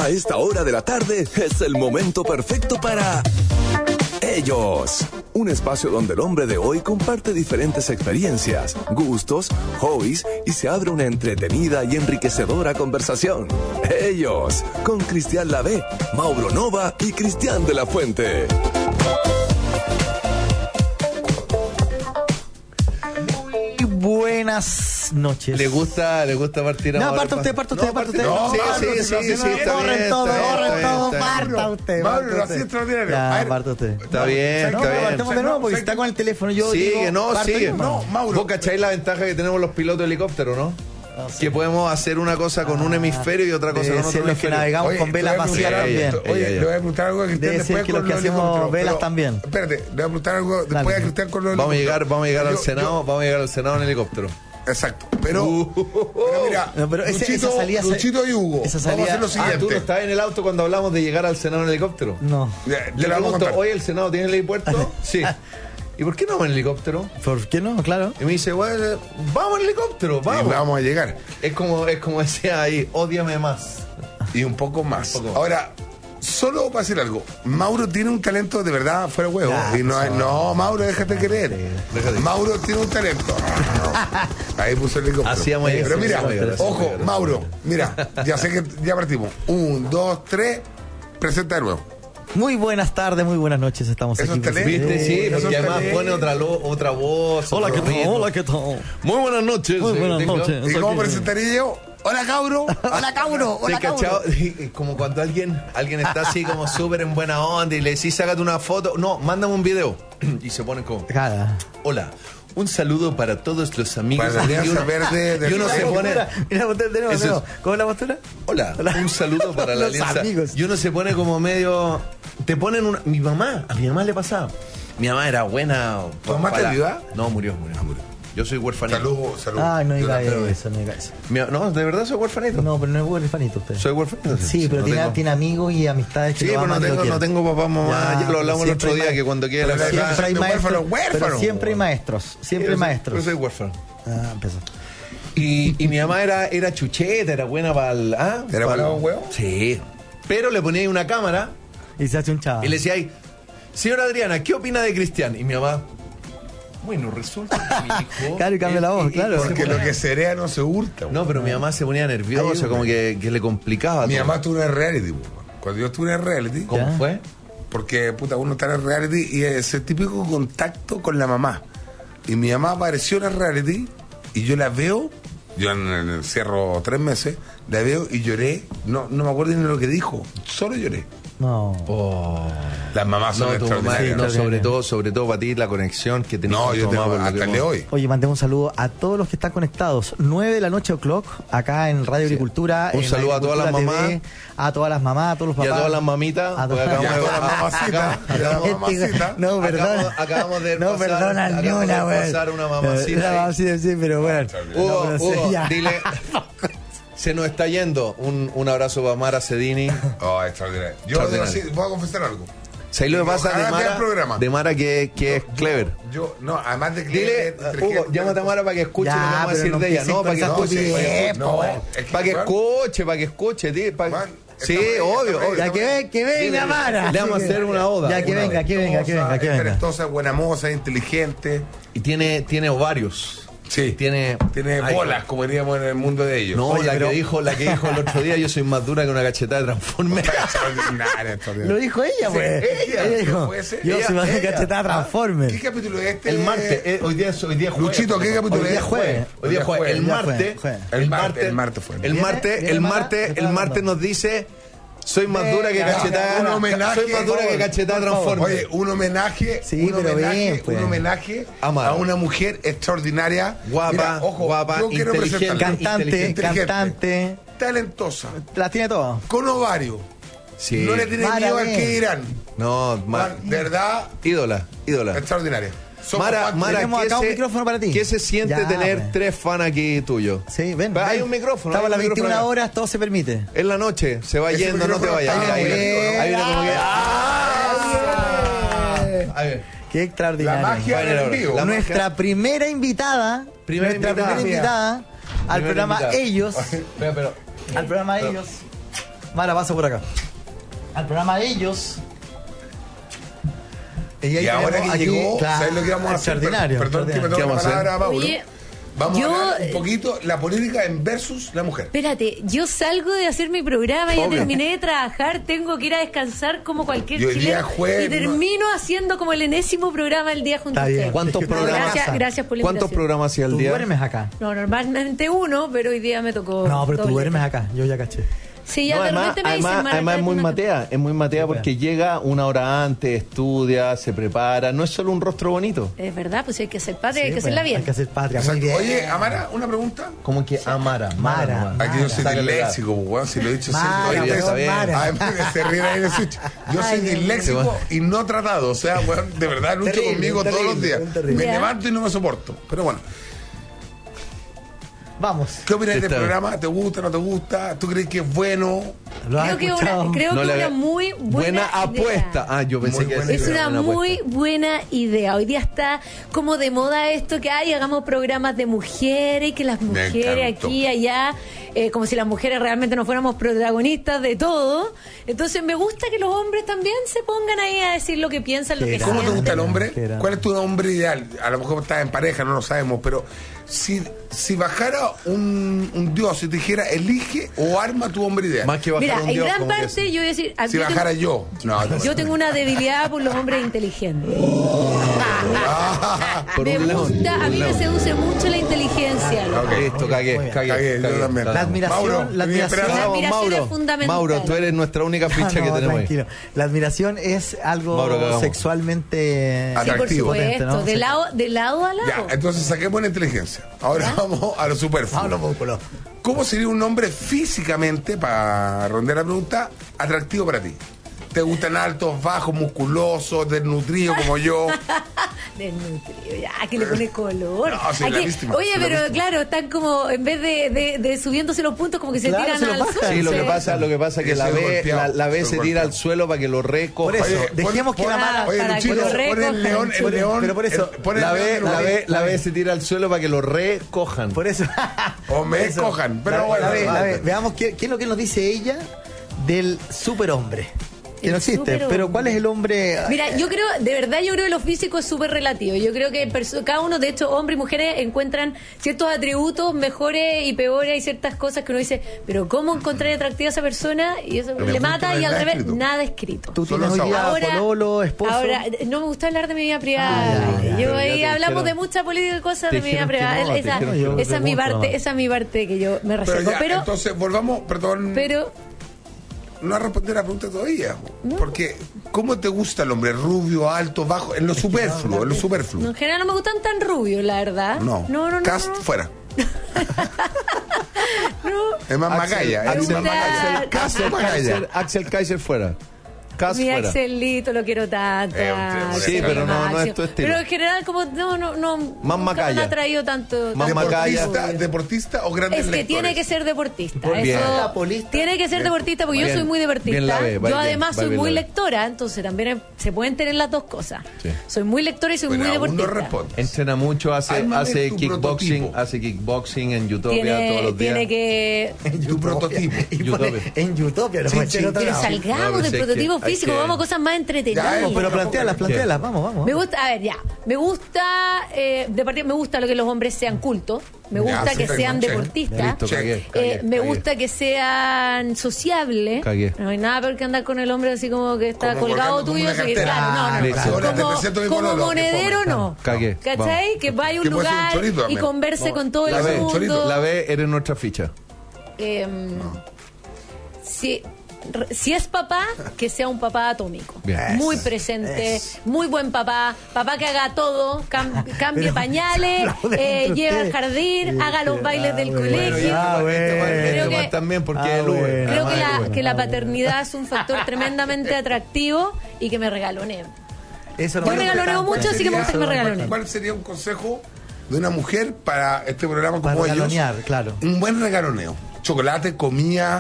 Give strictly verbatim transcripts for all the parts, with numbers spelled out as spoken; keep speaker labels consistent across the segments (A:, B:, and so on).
A: A esta hora de la tarde es el momento perfecto para Ellos. Un espacio donde el hombre de hoy comparte diferentes experiencias, gustos, hobbies y se abre una entretenida y enriquecedora conversación. Ellos, con Cristian Lavé, Mauro Nova y Cristian de la Fuente.
B: Buenas noches.
C: ¿Le gusta, le gusta partir a
B: No, parta usted, parta usted, parta usted.
C: No, sí, sí, sí, sí, está
B: Corren
C: bien,
B: todo,
C: está bien,
B: corren
C: está
B: todo,
C: bien, está
B: parta usted.
D: Mauro,
B: parta
D: lo hacía
B: usted.
D: extraordinario.
B: Ya,
D: A ver,
B: parta usted.
C: Está bien,
B: No,
C: está
B: pero
C: bien.
B: partemos de nuevo porque está con el teléfono. Yo
C: Sí,
B: digo,
C: que no,
B: parte
C: sigue.
B: de
C: No,
B: nuevo.
D: Mauro.
C: ¿Vos cacháis la ventaja que tenemos los pilotos de helicóptero, no?
B: No sé.
C: Que podemos hacer una cosa con un hemisferio y otra cosa
B: Debe
C: con
B: ser
C: otro
B: los que
C: hemisferio.
B: navegamos
D: Oye,
B: con velas
D: te voy a
B: vacías
D: preguntar
B: también.
D: algo. Oye,
C: Ya, ya.
D: le voy a preguntar algo a Cristian
B: Debe
D: después
B: ser que
D: con
B: los que
D: los
B: hacemos
D: helicópteros,
B: velas
D: pero-
B: también.
D: Espérate, le voy a preguntar algo después
B: Dale.
D: a Cristian con los
C: Vamos a llegar,
D: helicópteros.
C: vamos a llegar al
D: Yo-
C: Senado,
D: yo-
C: vamos a llegar al Senado en helicóptero.
D: Exacto. Pero,
C: Uh,
D: pero mira,
B: No, pero ese-
D: Luchito,
B: esa salida se-
D: Luchito y Hugo,
B: esa
D: vamos
B: salida-
D: a hacer lo
C: Ah, ¿tú
D: siguiente.
C: no estabas en el auto cuando hablamos de llegar al Senado en helicóptero?
B: No.
D: Ya, te
C: Le
D: la vamos a
C: pregunto,
D: contar.
C: ¿hoy el Senado tiene el helipuerto? Sí. ¿Y por qué no vamos en helicóptero?
B: ¿Por qué no? Claro.
C: Y me dice, bueno, vamos en helicóptero,
D: Y
C: vamos.
D: vamos a llegar.
C: Es como, es como decía ahí, ódiame más.
D: Y un poco más.
C: Un poco más.
D: Ahora, solo para decir algo. Mauro tiene un talento de verdad fuera de huevo.
B: Ya,
D: y no, es- no, Mauro, déjate querer.
C: Déjate.
D: Mauro tiene un talento. Ahí puso el helicóptero.
C: Hacíamos ahí,
D: Pero mira,
C: hacíamos ahí, hacíamos
D: ojo,
C: ahí.
D: Mauro, mira, ya sé que ya partimos. Un, dos, tres, presenta de nuevo.
B: Muy buenas tardes, muy buenas noches. Estamos
D: Eso
B: aquí.
D: es talento.
C: ¿Viste? Sí,
D: Eso
C: porque
D: es
C: además
D: talento.
C: pone otra, lo- otra voz.
B: Hola,
C: otro
B: ¿qué tal?
C: ritmo.
B: Hola, ¿qué tal?
C: Muy buenas noches.
B: Muy buenas
C: ¿Sí?
B: noches.
D: ¿Y cómo
B: Aquí.
D: presentaría yo? Hola, cabro.
B: Hola, Cauro.
C: ¿Sí,
B: Hola,
C: cachao?
B: Cauro.
C: Como cuando alguien, alguien está así como súper en buena onda y le decís, sácate una foto. No, mándame un video. Y se ponen como,
B: Cara.
C: hola, un saludo para todos los amigos.
D: Para la
C: Y
D: Alianza
C: uno-
D: Verde de
C: y uno
D: Chile.
C: se pone,
B: Mira, postura, de nuevo,
C: Eso
B: de nuevo.
C: es-
B: ¿Cómo es la postura?
C: hola, un saludo para la
B: Los
C: alianza.
B: amigos.
C: Y uno se pone como medio, te ponen una, mi mamá, a mi mamá le pasaba. Mi mamá era buena.
D: ¿Tu mamá
C: para-
D: te ayuda?
C: No, murió, murió. Yo soy huerfanito.
D: Salud, salud.
B: Ay, no
D: Yo
B: diga
D: también.
B: eso, no diga eso.
C: Mi- no, de verdad soy huerfanito.
B: No, pero no es huerfanito usted.
C: Soy huerfanito.
B: Sí, pero
C: no
B: tiene,
C: tengo-
B: tiene amigos y amistades que
C: Sí,
B: lo
C: pero no
B: aman y lo
C: tengo, no
B: quieren.
C: tengo papá, mamá.
B: Ya,
C: Ya lo hablamos el
B: siempre
C: otro
B: hay
C: día
B: ma-
C: que cuando quiera la
D: Pero
C: verdad.
B: Siempre hay
D: de
B: maestros,
D: huérfano, huérfano.
B: pero siempre hay maestros, siempre hay
C: Yo soy-
B: maestros.
C: Yo soy huérfano.
B: Ah, empezó.
C: Y, y mi mamá era, era chucheta, era buena para el. ¿Ah?
D: ¿Era
C: Pa'l-
D: buena con huevo?
C: Sí. Pero le ponía ahí una cámara
B: Y se hace un chaval.
C: y le decía ahí, señora Adriana, ¿qué opina de Cristian? Y mi mamá, bueno, resulta que mi hijo.
B: Claro, y cambia la voz,
C: y- y-
B: claro.
C: se
D: Porque
C: ponía-
D: lo que serea no se hurta.
C: No, pero mi mamá se ponía nerviosa,
B: Ay,
C: como que, que le complicaba.
D: Mi
C: todo.
D: mamá estuvo en el reality. po. Cuando yo estuve en el reality,
C: ¿Cómo
B: ¿Ya?
C: fue?
D: porque puta, uno está en el reality y es el típico contacto con la mamá. Y mi mamá apareció en el reality y yo la veo, yo en el encierro tres meses, la veo y lloré. No, no me acuerdo ni lo que dijo, solo lloré.
B: No.
C: Oh.
D: Las mamás son
C: No, tu mamá,
D: extraordinarias.
C: no,
D: ¿no?
C: sobre todo, sobre todo para ti, la conexión que tenías
D: No,
C: con
D: yo
C: tu mamá.
D: tengo
C: por lo
D: hasta
C: que
D: el de
C: hemos-
D: hoy.
B: Oye, mandemos un saludo a todos los que están conectados. nueve de la noche o'clock, acá en Radio Agricultura.
C: Un
B: en
C: saludo a todas las
B: Agricultura
C: mamás.
B: T V, a todas las mamás, a todos los
C: Y
B: papás.
C: a todas las mamitas.
B: A
C: porque
B: todas-
C: acabamos
D: Y a
C: de-
D: todas las mamacitas, y a todas las mamacitas.
B: No, perdona.
C: Acabamos- acabamos de
B: no,
C: pasar-
B: perdona
C: acabamos
B: ni
C: de
B: una, güey.
C: pasar una mamacita
B: Una
C: ahí.
B: mamacita, sí, pero bueno.
C: Hugo,
B: No, pero sí,
C: Hugo,
B: ya.
C: dile. Se nos está yendo. Un, un abrazo para Mara Cedini.
D: Oh, extraordinario. Yo
C: Extraordinario.
D: sí, voy a confesar algo.
C: ¿Sabes lo que pasa de
D: Ojalá vea el
C: Mara?
D: programa.
C: De Mara que, que es
D: Yo-
C: clever.
D: Yo, no, además de
C: Dile,
D: clever,
C: Hugo,
D: inteligente.
C: llámate a Mara para que escuche
B: Ya,
C: lo que vamos a
B: pero
C: decir
B: no
C: de ella.
B: empieces
C: No,
B: con
C: para que
B: esa
C: escuche.
B: estupidez,
D: No,
B: po,
D: es que,
C: Para que
D: weón,
C: escuche, para que escuche. di- para-
D: Juan,
C: Sí,
D: estamos ahí,
C: obvio,
D: estamos ahí,
C: obvio.
B: Ya que, ve- que venga, Mara.
C: Le vamos a
B: Sí, que-
C: hacer una oda.
B: Ya que
C: una
B: venga,
C: oda.
B: que venga, que venga, que
D: es
B: venga.
D: talentosa, buena moza, inteligente.
C: Y tiene, tiene ovarios.
D: Sí.
C: Tiene,
D: Tiene
C: Ay,
D: bolas, como diríamos en el mundo de ellos.
C: No,
B: Oye,
C: la,
B: pero-
C: que dijo, la que dijo el otro día, yo soy más dura que una cachetada de Transformers.
D: Extraordinaria, extraordinaria.
B: Lo dijo ella, pues.
D: ella,
B: Ella dijo,
D: puede ser.
B: yo
D: Ella-
B: soy más de
C: ella.
B: cachetada Transformer.
D: ¿Qué capítulo es este?
C: El martes, eh, hoy día es hoy día es jueves.
D: Luchito, ¿qué capítulo
B: Hoy día
D: es?
B: jueves.
C: Hoy día es jueves. El
B: Hoy día
C: martes,
B: jueves, jueves.
D: El martes, el martes fue.
C: El
B: ¿Viene?
C: martes,
B: ¿Viene
C: el
B: Mara?
C: martes,
B: ¿Qué
C: el
B: tal,
C: martes
B: Mara?
C: nos dice, soy más dura que
B: Venga,
C: cachetada.
D: un homenaje,
C: soy más dura
D: por
C: que
D: favor,
C: cachetada
B: por favor.
C: Transformers.
D: Oye, un homenaje,
B: Sí,
D: un
B: pero
D: homenaje,
B: bien, pues.
D: un homenaje
C: A Mara.
D: a una mujer extraordinaria,
C: Guapa,
D: Mira, ojo,
C: guapa,
D: yo quiero
C: inteligente.
D: presentarla.
B: Cantante,
C: Inteligente.
B: cantante.
D: Talentosa,
B: Las tiene todas.
D: con ovario.
C: Sí.
D: No le tiene
B: Mara,
D: miedo al
B: ven.
D: que dirán.
C: No, Ma-
D: Juan, de verdad,
C: ídola, ídola.
D: extraordinaria. Somos
C: Mara,
D: fans.
C: Mara,
B: Tenemos
C: ¿qué
B: acá un
C: se-
B: micrófono para ti.
C: ¿Qué se siente
B: Ya,
C: tener
B: pues.
C: tres fans aquí tuyos?
B: Sí, ven.
C: Hay
B: ven.
C: un micrófono.
B: Estamos a
C: hay
B: las
C: un micrófono
B: veintiuna
C: acá.
B: horas, todo se permite.
C: En la noche, se va
D: Ese
C: yendo, no te
D: micrófono
C: vayas.
D: está
C: Ahí, ahí,
D: bien.
C: ahí viene como que. ¡Ah! Ahí viene.
B: Qué
D: La
B: extraordinario.
D: magia
C: Bueno,
D: del
C: ahora,
D: envío.
C: la-
B: Nuestra primera invitada,
C: Primera
B: nuestra
C: invitada.
B: primera invitada al
C: Primera
B: programa
C: invitada.
B: Ellos,
C: Espera, pero.
B: al programa Ellos. Mara, pasa por acá. Al programa de ellos.
D: Y, y ahora que
B: aquí,
D: llegó,
B: claro,
D: ¿sabes lo que vamos a hacer?
B: extraordinario,
D: Perdón que me
B: extraordinario.
D: tome la palabra, Mauro.
E: Oye,
D: Vamos
E: yo-
D: a hablar un poquito la política en versus la mujer.
E: Espérate, yo salgo de hacer mi programa, ya
D: Obvio.
E: terminé de trabajar, tengo que ir a descansar como cualquier
D: Y hoy día
E: chileno
D: jueves,
E: y termino haciendo como el enésimo programa el día junto
B: Está
E: a
B: bien.
E: ustedes.
F: ¿Cuántos programas?
E: Gracias, gracias por la
F: ¿Cuántos
E: invitación.
F: programas hacía al
B: Tú
F: día?
B: duermes acá.
E: No, normalmente uno, pero hoy día me tocó.
B: No, pero tú
E: doble.
B: duermes acá. Yo ya caché.
E: Sí, ya
F: No,
E: de
F: además,
E: repente me
F: además,
E: dicen, Mara,
F: además es muy
E: una-
F: matea, es muy matea porque llega una hora antes, estudia, se prepara, no es solo un rostro bonito.
E: Es verdad, pues hay que ser padre, hay
B: Sí,
E: que
B: pues,
E: hacerla bien.
B: Hay que hacer patria. Muy
D: Exacto.
B: bien.
D: Oye, Amara, una pregunta.
F: Como que Amara,
B: Mara,
F: Mara.
D: Aquí yo soy
F: Sácale la-
D: disléxico, pues, weón, si lo he dicho
B: Mara,
D: siempre.
F: ya está
D: Oye,
F: bien.
B: Mara.
D: además de se ríen ahí en el switch. Yo soy
E: Ay, Dios
D: disléxico y no tratado. O sea, weón, de verdad lucho
B: Terrible,
D: conmigo
B: terrible,
D: todos los días.
B: terrible.
D: Me
E: Ya.
D: levanto y no me soporto. Pero bueno,
B: Vamos.
D: ¿qué opinas del
F: Está bien.
D: programa? ¿Te gusta, no te gusta? ¿Tú crees que es bueno?
B: ¿Lo has
E: Creo que
B: escuchado?
E: una, creo
F: No
E: que
F: le
E: una
F: había-
E: muy buena,
F: buena
E: idea.
F: apuesta. Ah, yo pensé
D: Muy
F: que
D: buena
E: Es
D: idea.
E: una
F: buena
E: muy
F: apuesta.
E: buena idea. Hoy día está como de moda esto que hay, hagamos programas de mujeres y que las mujeres
D: encantó.
E: aquí y allá, eh, como si las mujeres realmente no fuéramos protagonistas de todo. Entonces me gusta que los hombres también se pongan ahí a decir lo que piensan, lo
B: Qué
E: que
B: grande.
D: ¿Cómo te
E: sienten.
D: gusta el hombre?
B: Qué grande.
D: ¿Cuál es tu hombre ideal? A lo mejor estás en pareja, no lo sabemos, pero si, si bajara un, un dios y te dijera, elige o arma tu hombre ideal.
F: Más que bajar
E: Mira,
F: un
E: en
F: dios,
E: gran
F: como que
E: parte
F: sí.
E: yo voy a decir, a-
D: Si
E: yo,
D: bajara
E: tengo,
D: yo. No, no,
E: yo tengo una debilidad por los hombres inteligentes.
F: Por
E: me
F: un león,
E: gusta,
F: por
E: a
F: un
E: mí me
F: león.
E: seduce mucho la inteligencia. loco.
F: Ok, listo, cagué,
B: Muy bien.
F: cagué,
D: Cagué, yo
F: cagué.
D: también.
B: La admiración,
D: Mauro,
B: la
D: tenía
B: admiración.
D: esperanza.
E: La
F: Vamos,
E: admiración
F: Mauro,
E: es fundamental.
F: Mauro, tú eres nuestra única ficha
B: No,
F: que
B: no,
F: tenemos ahí.
B: tranquilo. La admiración es algo
F: Mauro, cagamos.
B: sexualmente
E: Sí, por
D: Atractivo.
E: supuesto,
B: potente, ¿no?
E: de,
B: Sí.
E: lado, de lado a lado.
D: Ya, entonces saquemos la inteligencia. Ahora vamos a lo superfluo.
B: Pablo Músculo.
D: ¿Cómo sería un hombre físicamente, para rondar la pregunta, atractivo para ti? ¿Te gustan altos, bajos, musculosos, desnutridos como yo?
E: Desnutrido, ya, que le pone color.
D: No, sí,
E: Aquí-
D: la víctima,
E: oye,
D: sí, la
E: pero
D: víctima.
E: claro, están como, en vez de, de, de subiéndose los puntos, como que se
B: Claro,
E: tiran
B: se los
E: al
B: bajan.
E: suelo.
F: Sí, lo que
E: Sí.
F: pasa, lo que pasa es que
D: Yo
F: la
D: soy
F: B,
D: golpeado,
F: la, la B
D: soy
F: se tira
D: golpeado.
F: al suelo para que lo recoja.
B: Por eso,
D: Oye,
B: dejemos
D: pon-
B: que la
E: pon-
B: Mara.
D: Oye,
E: para
D: Luchito,
E: que lo
D: pon el
E: recojan.
D: león, el
B: Por-
D: león.
B: pero por eso,
D: el- pon el
F: La
D: león
F: B,
D: de los-
F: la B, la B se tira al suelo para que lo recojan.
B: Por eso.
D: O me
B: Por eso.
D: cojan, pero
B: La-
D: bueno.
B: la ve- la
D: vale.
B: ve. Veamos qué, qué es lo que nos dice ella del superhombre. Que
E: El
B: no existe.
E: superhombre.
B: Pero ¿cuál es el hombre?
E: Mira, yo creo, de verdad, yo creo que lo físico es súper relativo. Yo creo que perso- cada uno, de hecho, hombres y mujeres encuentran ciertos atributos mejores y peores. Hay ciertas cosas que uno dice, pero ¿cómo encontrar atractiva a esa persona? Y eso
D: Pero
E: le
D: justo
E: mata
D: no
E: y
D: hay
E: al
D: nada
E: revés,
D: escrito.
E: nada escrito.
B: Tú
D: Solo
B: tienes hoy día
E: Ahora-
B: pololo, esposo.
E: Ahora, no me gusta hablar de mi vida privada.
B: Ah, ya, ya,
E: yo
F: pero ya
E: ahí
F: te
E: hablamos
F: dijeron-
E: de mucha política y cosas
F: te
E: de mi vida
F: dijeron que
E: privada.
F: no, te
E: esa
F: dijeron
B: que no.
E: esa es mi
B: Pregunto,
E: parte,
B: nomás.
E: esa es mi parte que yo me
D: Pero
E: reservo.
D: ya,
E: Pero,
D: entonces volvamos, perdón,
E: pero,
D: no a responder la pregunta todavía. Porque, ¿cómo te gusta el hombre? Rubio, alto, bajo, en lo superfluo, en lo superfluo.
E: en general no me gustan tan rubios, la verdad.
D: No,
E: no, no. no,
D: Cast
E: no.
D: fuera.
E: No.
D: Es más Magalla.
E: me
D: Es
E: gusta-
D: más Magalla.
F: Axel,
D: Cast
F: Axel,
D: Magalla.
F: Kaiser, Axel Kaiser fuera. Cas
E: Mi
F: fuera.
E: Axelito, lo quiero tanto.
D: Eh,
E: Axel,
F: sí, pero no- no es
E: Maxio.
F: tu estilo.
E: Pero en general, como no, no, no.
F: Más
E: nunca me
F: Macaya.
E: ha traído tanto.
F: Más
E: tanto
F: Macaya.
D: ¿Deportista, deportista o grandes
E: Es que
D: lectores?
E: tiene que ser deportista.
F: Bien.
E: Eso,
B: La polista.
E: tiene que ser deportista porque yo
F: Bien.
E: soy muy
F: Bien
E: deportista.
F: la ve, va
E: yo
F: bien,
E: además
F: va
E: soy
F: bien
E: muy
F: la ve.
E: lectora, entonces también es- se pueden tener las dos cosas.
F: Sí.
E: Soy muy lectora y soy
D: Bueno,
E: muy
D: aún no
E: deportista.
D: responde.
F: Entrena mucho, hace,
D: Ármame
F: hace
D: tu
F: kickboxing,
D: prototipo.
F: hace kickboxing en Utopia todos
E: tiene,
F: los días.
E: tiene que.
B: En
D: Tu prototipo.
B: Y pone,
F: Utopia.
B: en Utopia, no
D: Sí,
B: puede
D: sí,
B: ser otro
E: Pero
B: lado.
E: salgamos
F: No, pero
E: del
F: si hay
E: prototipo
F: que- hay
E: físico,
F: que-
E: vamos a cosas más entretenidas.
D: Ya,
B: Vamos, pero
D: Poco a
B: plantealas,
D: poco.
B: plantealas, vamos, vamos.
E: Me gusta, a ver, ya. Me gusta, eh, de partida, me gusta lo que los hombres sean cultos. Me
D: Ya,
E: gusta que
D: perfecto,
E: sean
D: check.
E: deportistas.
F: Listo,
D: Check.
F: cagué,
E: Eh,
F: cagué,
E: me
F: cagué.
E: gusta que sean sociables.
F: Cagué.
E: No hay nada peor que andar con el hombre así como que está
D: Como
E: colgado
D: colgando como
E: tuyo.
D: una
E: así que,
D: cartera.
E: claro, no, no.
F: Listo.
D: Ahora te
E: Como,
D: presento mi
E: como
D: pololo, que
E: monedero,
D: fome.
E: no.
F: Cagué,
E: ¿Cachai?
F: vamos.
E: Que vaya a un
D: Que puede ser un
E: lugar
D: chorito
E: y
D: también.
E: converse
D: No.
E: con todo
F: La
E: el
F: B,
E: mundo.
F: la B eres nuestra ficha.
E: Eh, si, re- si es papá, que sea un papá atómico.
F: Bien.
E: Muy
B: Eso,
E: presente,
B: eso.
E: muy buen papá. Papá que haga todo, cam- cambie
B: Pero-
E: pañales,
B: aplauden
E: eh,
B: entre
E: lleve al
B: ustedes.
E: jardín, haga los
B: Ah,
E: bailes del
B: bueno,
E: colegio.
B: Ah, bueno.
E: Creo
F: Este
E: que-
F: man también porque
B: Ah,
F: es el Uber.
B: bueno.
E: Creo que
B: Ah,
E: la,
B: bueno,
E: que la
B: ah, bueno.
E: paternidad es un factor tremendamente atractivo y que me regaloneo.
B: Eso no
E: Yo
B: me
E: regaloneo
B: gusta.
E: mucho, así que me gusta que me regalonen.
D: ¿Cuál sería un consejo de una mujer para este programa
B: Para
D: como ellos?
B: regalonear, claro.
D: Un buen regaloneo. Chocolate, comida,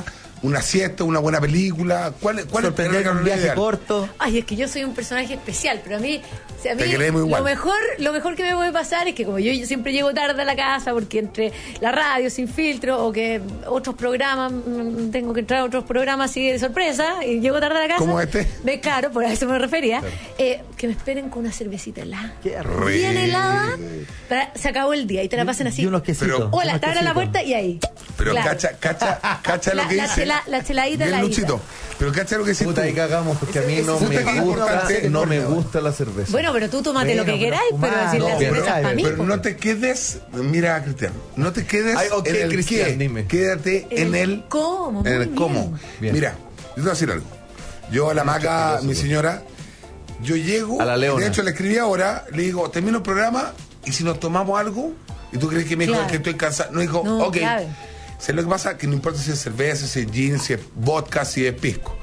D: una siesta, una buena película. ¿Cuál, cuál es
B: Sorprender con un viaje
D: ideal?
B: corto.
E: Ay, es que yo soy un personaje especial, pero a mí, o sea, a mí
D: Te queremos igual.
E: lo mejor, lo mejor que me puede pasar es que como yo, yo siempre llego tarde a la casa porque entre la radio sin filtro o que otros programas, mm, tengo que entrar a otros programas así de sorpresa y llego tarde a la casa.
D: ¿Como este?
E: Me, claro, por eso me refería. Eh, que me esperen con una cervecita helada.
B: Qué
E: Bien helada. Para, se acabó el día y te la pasen así.
B: Y unos quesitos.
D: Pero-
E: Hola,
B: unos
E: te abren la
B: quesitos.
E: puerta y ahí.
D: Pero
E: Claro.
D: cacha, cacha, cacha
E: La-
D: lo que
E: la
D: dice.
E: chela- la cheladita
D: Bien,
E: heladita.
D: Luchito. Pero cacha lo que dice.
F: Puta,
D: tú.
F: ahí cagamos porque a mí no
D: Puta,
F: me
D: qué
F: gusta,
D: importante.
F: no me gusta la cerveza.
E: Bueno, pero tú tómate
B: Bueno,
E: lo que
B: pero
E: queráis, pero
B: fumar,
E: si
B: no,
E: la
B: pero-
E: cerveza es para mí.
D: Pero
E: po.
D: no te quedes, mira, Cristian, no te quedes
F: Ay, ok,
D: en el
F: Cristian,
D: qué,
F: dime.
D: quédate en el
E: cómo.
D: en
E: muy
D: el cómo.
E: bien.
F: Bien.
D: Mira, yo te voy a decir algo. Yo a la Maca, mi señora, yo llego,
F: A la Leona.
D: de hecho le escribí ahora, le digo, termino el programa y si nos tomamos algo, y tú crees que me dijo
E: Claro.
D: que estoy cansado, no dijo,
E: No,
D: ok.
E: claro.
D: ¿Sabes lo que pasa? Que no importa si es cerveza, si es gin, si es vodka, si es pisco.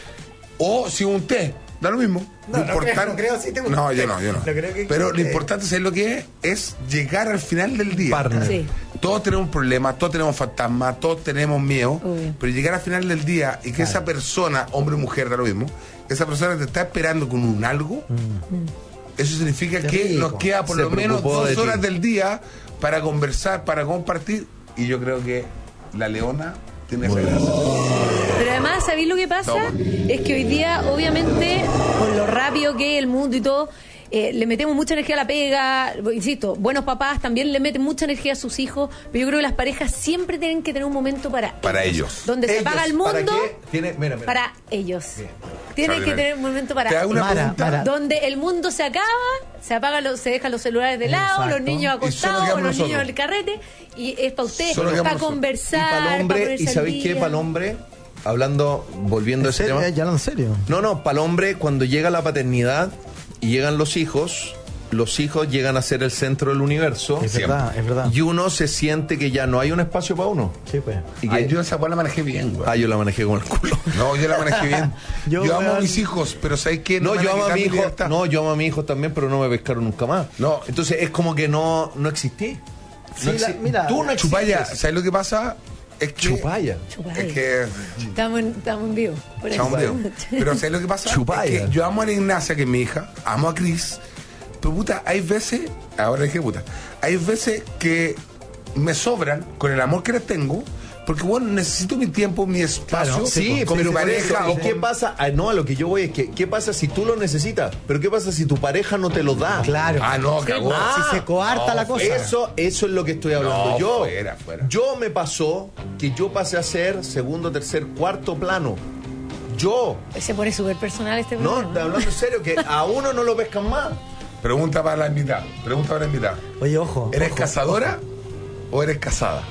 D: O si es un té, da lo mismo.
B: No,
D: lo
B: no
D: importante,
B: creo, no creo, sí te gusta.
D: No, yo no, yo no.
B: No creo que-
D: Pero lo
B: eh.
D: importante, ¿sabes lo que es? Es llegar al final del día.
F: Partner.
E: Sí.
D: Todos tenemos problemas, todos tenemos fantasmas, todos tenemos miedo,
E: Obvio.
D: pero llegar al final del día y que esa persona, hombre o mujer, da lo mismo, esa persona te está esperando con un algo, eso significa
B: Qué
D: que
B: rico.
D: nos queda por
F: Se
D: lo menos
F: preocupó
D: dos
F: de ti.
D: horas del día para conversar, para compartir, y yo creo que la Leona tiene esa gracia.
E: Pero además, ¿sabéis lo que pasa?
D: Toma.
E: Es que hoy día, obviamente, con lo rápido que es el mundo y todo, eh, le metemos mucha energía a la pega. Insisto, buenos papás también le meten mucha energía a sus hijos, pero yo creo que las parejas siempre tienen que tener un momento para,
D: Para ellos.
E: Donde se
F: Ellos,
E: apaga el
F: ¿para
E: mundo
F: qué? Tiene- mira, mira.
E: para ellos. Tienen que
D: Extraordinario.
E: tener un momento para
D: Te hago una
B: Mara,
D: pregunta.
B: Mara.
E: donde el mundo se acaba, se apaga los, se dejan los celulares de lado,
B: Exacto.
E: los niños
D: Y solo
E: acostados,
D: quedamos
E: los niños
D: nosotros.
E: del carrete, y es para usted,
D: Solo quedamos
E: para
D: nosotros.
F: Y
E: conversar,
F: para el
E: para
F: hombre,
E: ponerse
F: ¿y
E: al
F: sabéis qué?
E: día.
F: Para el hombre, hablando, volviendo a
B: ¿En
F: ese
B: serio?
F: tema.
B: ¿Ya hablando en serio?
F: No, no, para el hombre, cuando llega la paternidad y llegan los hijos, los hijos llegan a ser el centro del universo.
B: Es
D: Siempre.
B: verdad, es verdad.
F: Y uno se siente que ya no hay un espacio para uno.
B: Sí, pues.
F: Y que,
D: Ay, yo esa weá la manejé bien, güey.
F: ah, yo la manejé con el culo.
D: No, yo la manejé bien.
B: Yo,
D: yo amo a
B: weón,
D: mis hijos, pero ¿sabes qué?
F: No,
D: me
F: yo
D: van
F: amo a
D: quitar
F: mi
D: mi
F: hijo,
D: libertad.
F: no, yo amo a mi hijo también, pero no me pescaron nunca más.
D: No.
F: Entonces es como que no, no existí.
B: Sí,
F: No
B: la-
F: exi-
B: mira,
F: tú no existes.
D: Chupaya, ¿sabes lo que pasa? Es que.
F: Chupaya.
E: Chupaya.
D: Es que.
E: Estamos en, estamos en vivo. por eso.
D: Chao, Dios. Pero ¿sabes lo que pasa?
F: Chupaya.
D: Es que yo amo a la Ignacia, que es mi hija, amo a Cris, pero puta, hay veces, ahora dije puta, hay veces que me sobran con el amor que les tengo, porque bueno, necesito mi tiempo, mi espacio,
B: Claro,
F: Sí,
D: con
F: pero
D: mi
F: por
D: pareja.
F: eso, ¿y
D: o
F: qué
D: con-
F: pasa? Ah, no, a lo que yo voy es que, ¿qué pasa si tú lo necesitas? Pero ¿qué pasa si tu pareja no te lo da?
B: Claro.
D: Ah, no, cagó.
F: Ah,
B: si se coarta
D: no,
B: la cosa.
F: Eso, eso es lo que estoy hablando.
D: No,
F: yo,
D: fuera, fuera.
F: yo me pasó que yo pasé a ser segundo, tercer, cuarto plano. Yo,
E: Se pone súper personal este
F: no,
E: programa.
F: hablando en serio, que a uno no lo pescan más.
D: Pregunta para la invitada. Pregunta para la invitada.
B: Oye, ojo.
D: ¿Eres
B: ojo.
D: cazadora o eres casada?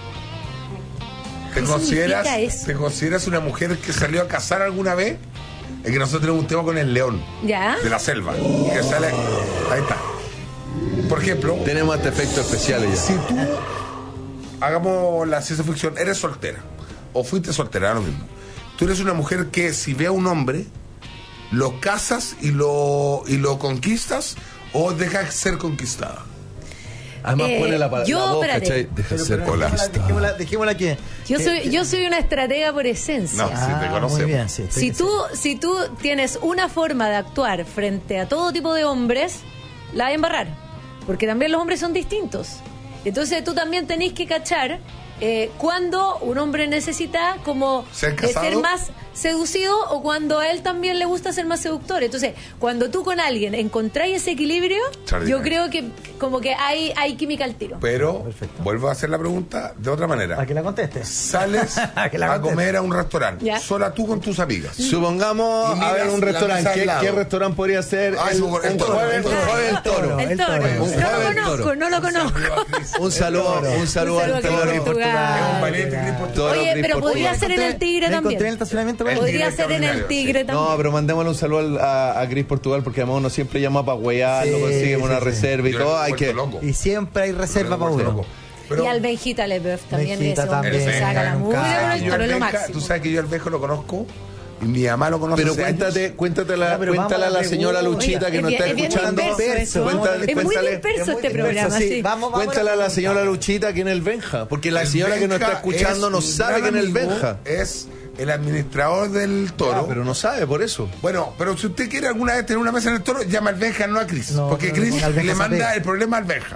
D: ¿Te
E: ¿Qué
D: consideras,
E: significa eso?
D: ¿Te consideras una mujer que salió a cazar alguna vez? Es que nosotros tenemos un tema con el león
E: ¿Ya?
D: de la selva. Que sale. Ahí está. Por ejemplo,
F: Tenemos este efecto especial ya.
D: si tú, hagamos la ciencia ficción, eres soltera o fuiste soltera, da lo mismo. Tú eres una mujer que si ve a un hombre, lo casas y lo, y lo conquistas o dejas ser conquistada.
F: Además
E: Eh,
F: pone la, pa-
E: yo,
F: la voz,
E: espérate.
F: ¿cachai? Deja
B: Pero,
F: ser
B: pero
D: Hola.
B: dejémosla, dejémosla, dejémosla que.
E: Yo
B: que-
E: soy, yo soy una estratega por esencia.
D: No, sí, te
B: Ah,
D: conocemos.
B: muy bien, sí. estoy
E: Si
B: que
E: tú, si tú tienes una forma de actuar frente a todo tipo de hombres, la vas a embarrar. Porque también los hombres son distintos. Entonces tú también tenés que cachar eh, cuando un hombre necesita como
D: ¿Ser
E: eh,
D: casado?
E: ser más seducido o cuando a él también le gusta ser más seductor. Entonces, cuando tú con alguien encontráis ese equilibrio,
D: Extraordinario.
E: yo creo que como que hay, hay química al tiro.
D: Pero
B: Perfecto.
D: vuelvo a hacer la pregunta de otra manera.
B: Para que la contestes.
D: Sales
B: Que la
D: a
B: conteste.
D: comer a un restaurante,
E: Ya.
D: sola tú con tus amigas.
F: Supongamos,
D: Y miras
F: a ver, un
D: la
F: restaurante.
D: mesa al
F: ¿Qué,
D: lado.
F: ¿Qué restaurante podría ser?
D: Ah,
F: el,
D: sí,
F: un
D: el toro,
F: jueves,
D: el
F: un
D: toro.
F: jueves el toro.
E: El
B: el
E: toro.
B: toro.
E: No lo
F: Un jueves el
E: conozco,
F: toro.
E: no lo conozco.
F: Un saludo, un saludo
E: Un
F: al
E: saludo
F: toro.
E: a Portugal.
D: Es un valiente Cris Portugal.
F: Toro,
E: Oye,
F: Cris
E: pero
F: Portugal.
E: podría ser en el Tigre
B: Me encontré en el
E: también.
B: estacionamiento.
D: El
B: bueno.
D: Tigre
E: Podría ser en el
D: extraordinario,
E: Tigre
D: sí.
E: también.
F: No, pero mandémosle un saludo al- a, a Cris Portugal porque además uno siempre llama para huear,
B: Sí,
F: no conseguimos
B: sí,
F: una
B: sí.
F: reserva y
D: Yo
F: todo.
D: me he
F: Hay
D: vuelto
F: que.
D: loco.
B: Y siempre hay reserva
D: Me he
B: para
D: vuelto
B: uno.
D: loco. Pero
E: Y al Benjita Lebeuf también.
B: Benjita
E: ese hombre
B: también,
E: se saca la
B: un
E: mugre
B: capo.
E: con el
D: yo
E: toro,
D: al
E: es lo
D: Benja-
E: máximo.
D: tú sabes que yo al Benja lo conozco y mi mamá lo conoce
F: Pero
D: hace
F: cuéntate,
D: años.
F: cuéntatela,
B: Ya, pero
F: cuéntale a
B: vamos a
F: la
B: la
F: señora
B: pregunta.
F: Luchita que
E: Es
F: nos
E: bien-
F: está
E: es bien
F: escuchando.
E: disperso eso.
F: Cuéntale,
E: Es muy
F: cuéntale.
E: disperso
B: Es muy
E: este
B: disperso,
E: programa,
B: sí.
E: sí.
B: Vamos, vamos
F: Cuéntale a la señora
B: vamos.
F: Luchita que en el Benja, porque la
D: El
F: señora que nos está
D: Benja
F: escuchando
D: es
F: no
D: un
F: sabe
D: gran
F: que en el
D: amigo,
F: Benja.
D: Es el administrador del toro.
F: Ah, pero no sabe, por eso.
D: Bueno, pero si usted quiere alguna vez tener una mesa en el toro, llama al Benja, no a Cris.
B: No,
D: porque
B: no,
D: Cris
B: no, Benja
D: le
B: se
D: manda
B: pega.
D: el problema al Benja.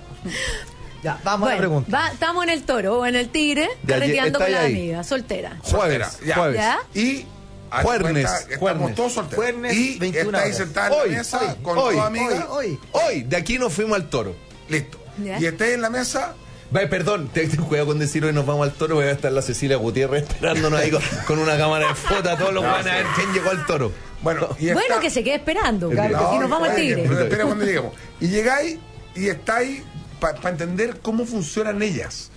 B: Ya, vamos a la
E: Bueno,
B: pregunta.
E: va- estamos en el toro o en el tigre,
F: Ya,
E: carreteando
F: está
E: con la
F: ahí.
E: amiga, soltera.
D: Soltera,
F: Jueves,
D: ya.
F: jueves.
E: ¿Ya?
D: Y haz de
F: Juernes,
D: cuenta, estamos
F: juernes.
D: todos solteros.
B: Juernes,
D: y
B: veintiuna
D: estáis
B: horas.
D: sentados en
F: Hoy,
D: la mesa
F: hoy,
D: con
F: hoy,
D: tu amiga.
B: Hoy,
F: Hoy, de aquí nos fuimos al toro.
D: Listo.
E: Ya.
D: Y estáis en la mesa.
F: Vaya, perdón, ten ten cuidado con decir hoy nos vamos al toro, voy a estar la Cecilia Gutiérrez esperándonos ahí con, con una cámara de foto a todos los van a ver quién llegó al toro.
D: Bueno, y
E: Bueno,
D: está-
E: que se quede esperando,
F: El
E: claro,
F: tigre.
E: que si
D: No,
E: nos vamos al
D: espera,
E: tigre.
D: Pero espera cuando lleguemos. Y llegáis y estáis para entender cómo funcionan ellas.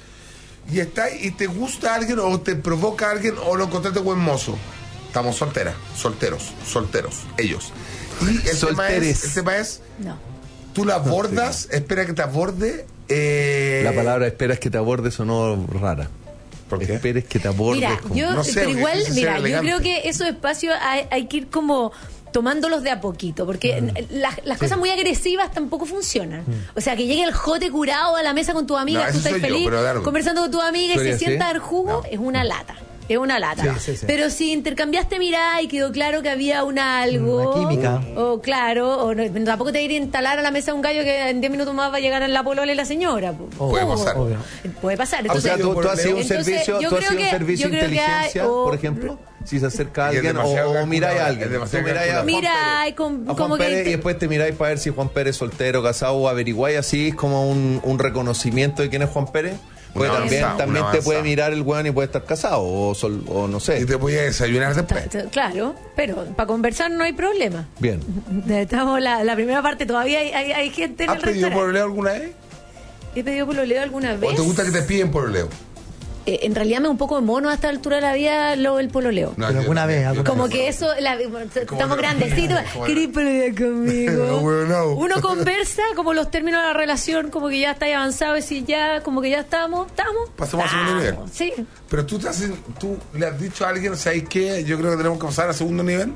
D: Y estáis y te gusta alguien o te provoca alguien o lo encontraste buen mozo. Estamos solteras, solteros, solteros, ellos. Y el tema
F: Solteres.
D: es, el tema es,
E: No.
D: tú la abordas, espera que te aborde. eh,
F: La palabra esperas que te aborde sonó rara.
D: ¿Por qué?
F: Esperes que te abordes.
E: Mira,
F: como-
E: yo,
D: No sé,
E: pero
D: porque
E: igual,
D: quise ser
E: mira, yo
D: elegante.
E: creo que esos espacios hay, hay que ir como tomándolos de a poquito, porque las, las cosas muy agresivas tampoco funcionan. O sea, que llegue el jote curado a la mesa con tu amiga,
D: No,
E: tú
D: ese
E: estás
D: soy yo,
E: feliz,
D: pero da lo mismo.
E: conversando con tu amiga y
F: ¿Tú
E: se
F: eres
E: sienta a
F: así?
E: dar jugo, es una lata. Es una lata.
B: Sí, sí, sí.
E: Pero si intercambiaste mirada y quedó claro que había un algo.
B: Una química.
E: O claro, o no, tampoco te ir a instalar a la mesa un gallo que en diez minutos más va a llegar en la polola y la señora. po.
D: Puede
E: ¿Cómo?
D: pasar.
B: Obvio.
E: Puede pasar.
F: O sea,
E: Entonces,
F: tú, tú has sido un
E: entonces,
F: servicio,
E: yo
F: tú has
E: creo
F: sido un
E: que-
F: servicio
E: yo
F: de
E: creo que hay-
F: inteligencia,
E: o-
F: por ejemplo. Si se acerca a
D: Y es
F: alguien o,
D: demasiado
F: o miráis a
D: calculador,
F: alguien.
D: es demasiado
F: Tú miráis a Juan
E: Mira,
F: Pérez,
E: con-
F: a Juan
E: como que
F: Pérez
E: te-
F: y después te miráis para ver si Juan Pérez es soltero, casado o averiguáis así, es como un, un reconocimiento de quién es Juan Pérez. Porque
D: Una
F: también,
D: avanzada,
F: también
D: una
F: te puede
D: avanzada.
F: mirar el weón y puede estar casado o, sol- o no
D: Y
F: sé.
D: te voy a desayunar después.
E: Ta- ta- Claro, pero para conversar no hay problema.
F: Bien.
E: Estamos la, la primera parte, todavía hay, hay, hay gente en
D: ¿Has
E: el
D: pedido
E: restaurante.
D: pololeo alguna vez?
E: ¿He pedido pololeo alguna vez?
D: ¿O te gusta que te piden pololeo?
E: Eh, en realidad me da un poco de mono a esta altura de la vida lo el pololeo.
D: No,
B: Pero
D: yo-
B: alguna vez,
D: yo-
B: alguna
E: Como
B: vez.
E: que eso, la- estamos
D: no?
E: grandecitos.
D: Como
E: ¿Querés pololear conmigo?
D: No, bueno, no.
E: Uno conversa como los términos de la relación, como que ya está avanzado, y si ya, como que ya estamos, estamos.
D: Pasamos al segundo nivel.
E: estamos. Sí.
D: Pero tú, te haces- tú le has dicho a alguien, ¿sabes qué? Yo creo que tenemos que pasar al segundo nivel.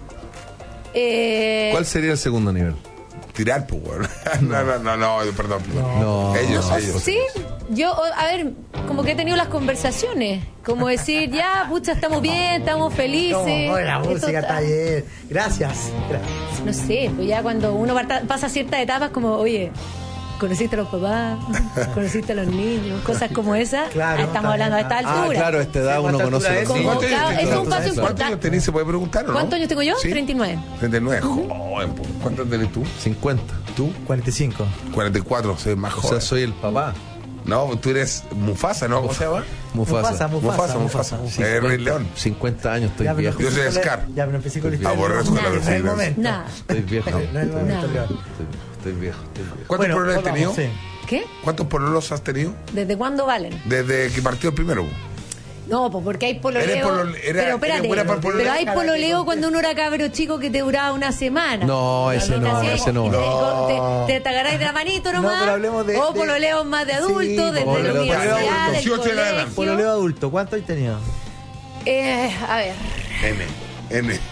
E: Eh,
F: ¿Cuál sería el segundo nivel?
D: Tirar, pues, weón. No, no, no, no, perdón. perdón.
F: No.
D: Ellos,
F: no,
D: ellos.
E: Sí, yo, o- a ver, como que he tenido las conversaciones, como decir, ya, pucha, estamos bien, estamos felices.
B: No, la
E: Esto
B: música está bien. Gracias. Gracias.
E: No sé, pues ya cuando uno parta- pasa ciertas etapas, como, oye, conociste a los papás, conociste a los niños, cosas como esas,
B: Claro,
E: ah, estamos
B: está
E: hablando a
B: bien.
E: esta
F: Ah,
E: altura.
F: claro, a esta edad uno
B: ¿Cuánta
F: conoce a
B: altura
F: los
B: es?
F: niños.
E: ¿Cuánto-
D: ¿Cuántos años
E: es un
D: tenés?
E: paso
D: ¿Cuántos
E: importante.
D: años tenés? ¿Se puede preguntar o no?
E: ¿Cuántos años tengo yo?
D: ¿Sí?
E: treinta y nueve.
D: treinta y nueve. Joven, pues. ¿Cuántos tenés tú?
F: cincuenta.
D: ¿Tú?
B: cuarenta y cinco.
D: cuarenta y cuatro, soy más
F: O
D: joven.
F: sea, soy el papá.
D: No, tú eres Mufasa, ¿no? ¿Cómo se llama?
F: Mufasa.
B: Mufasa,
D: Mufasa, Mufasa.
B: Mufasa.
D: Eh, Rey León.
F: cincuenta años, estoy
B: Ya, pero
F: viejo.
D: Yo soy
B: empecé con la-
D: Scar.
B: Ya, pero empecé con la
D: Ah,
B: historia.
D: borra tú la
B: No, no es el
D: versión.
B: momento.
E: Nada.
F: Estoy viejo.
B: No es el momento,
E: Nada.
B: León.
F: Estoy, estoy viejo, estoy viejo.
D: ¿Cuántos
B: Bueno,
D: pololos has
B: volvamos,
D: tenido?
B: sí.
E: ¿Qué?
D: ¿Cuántos pololos has tenido?
E: ¿Desde cuándo valen?
D: Desde que partió el primero.
E: No, pues porque hay pololeo.
D: Eres polole- era-
E: pero
D: eres
E: espérate,
D: buena para
E: pero
D: pololear.
E: hay pololeo cuando uno era cabro chico que te duraba una semana.
F: No, ese no,
E: Así,
F: ese no.
E: y Te,
D: No.
E: te, te, te agarráis de la manito nomás.
B: No, pero hablemos de-
E: o
B: de-
E: pololeos más de
B: Sí,
E: adultos, desde
F: pololeo
E: la
F: de
E: universidad, del
D: dieciocho en adelante.
E: colegio.
B: Pololeo adulto, ¿cuánto has tenido?
E: Eh, a ver,
D: N. N.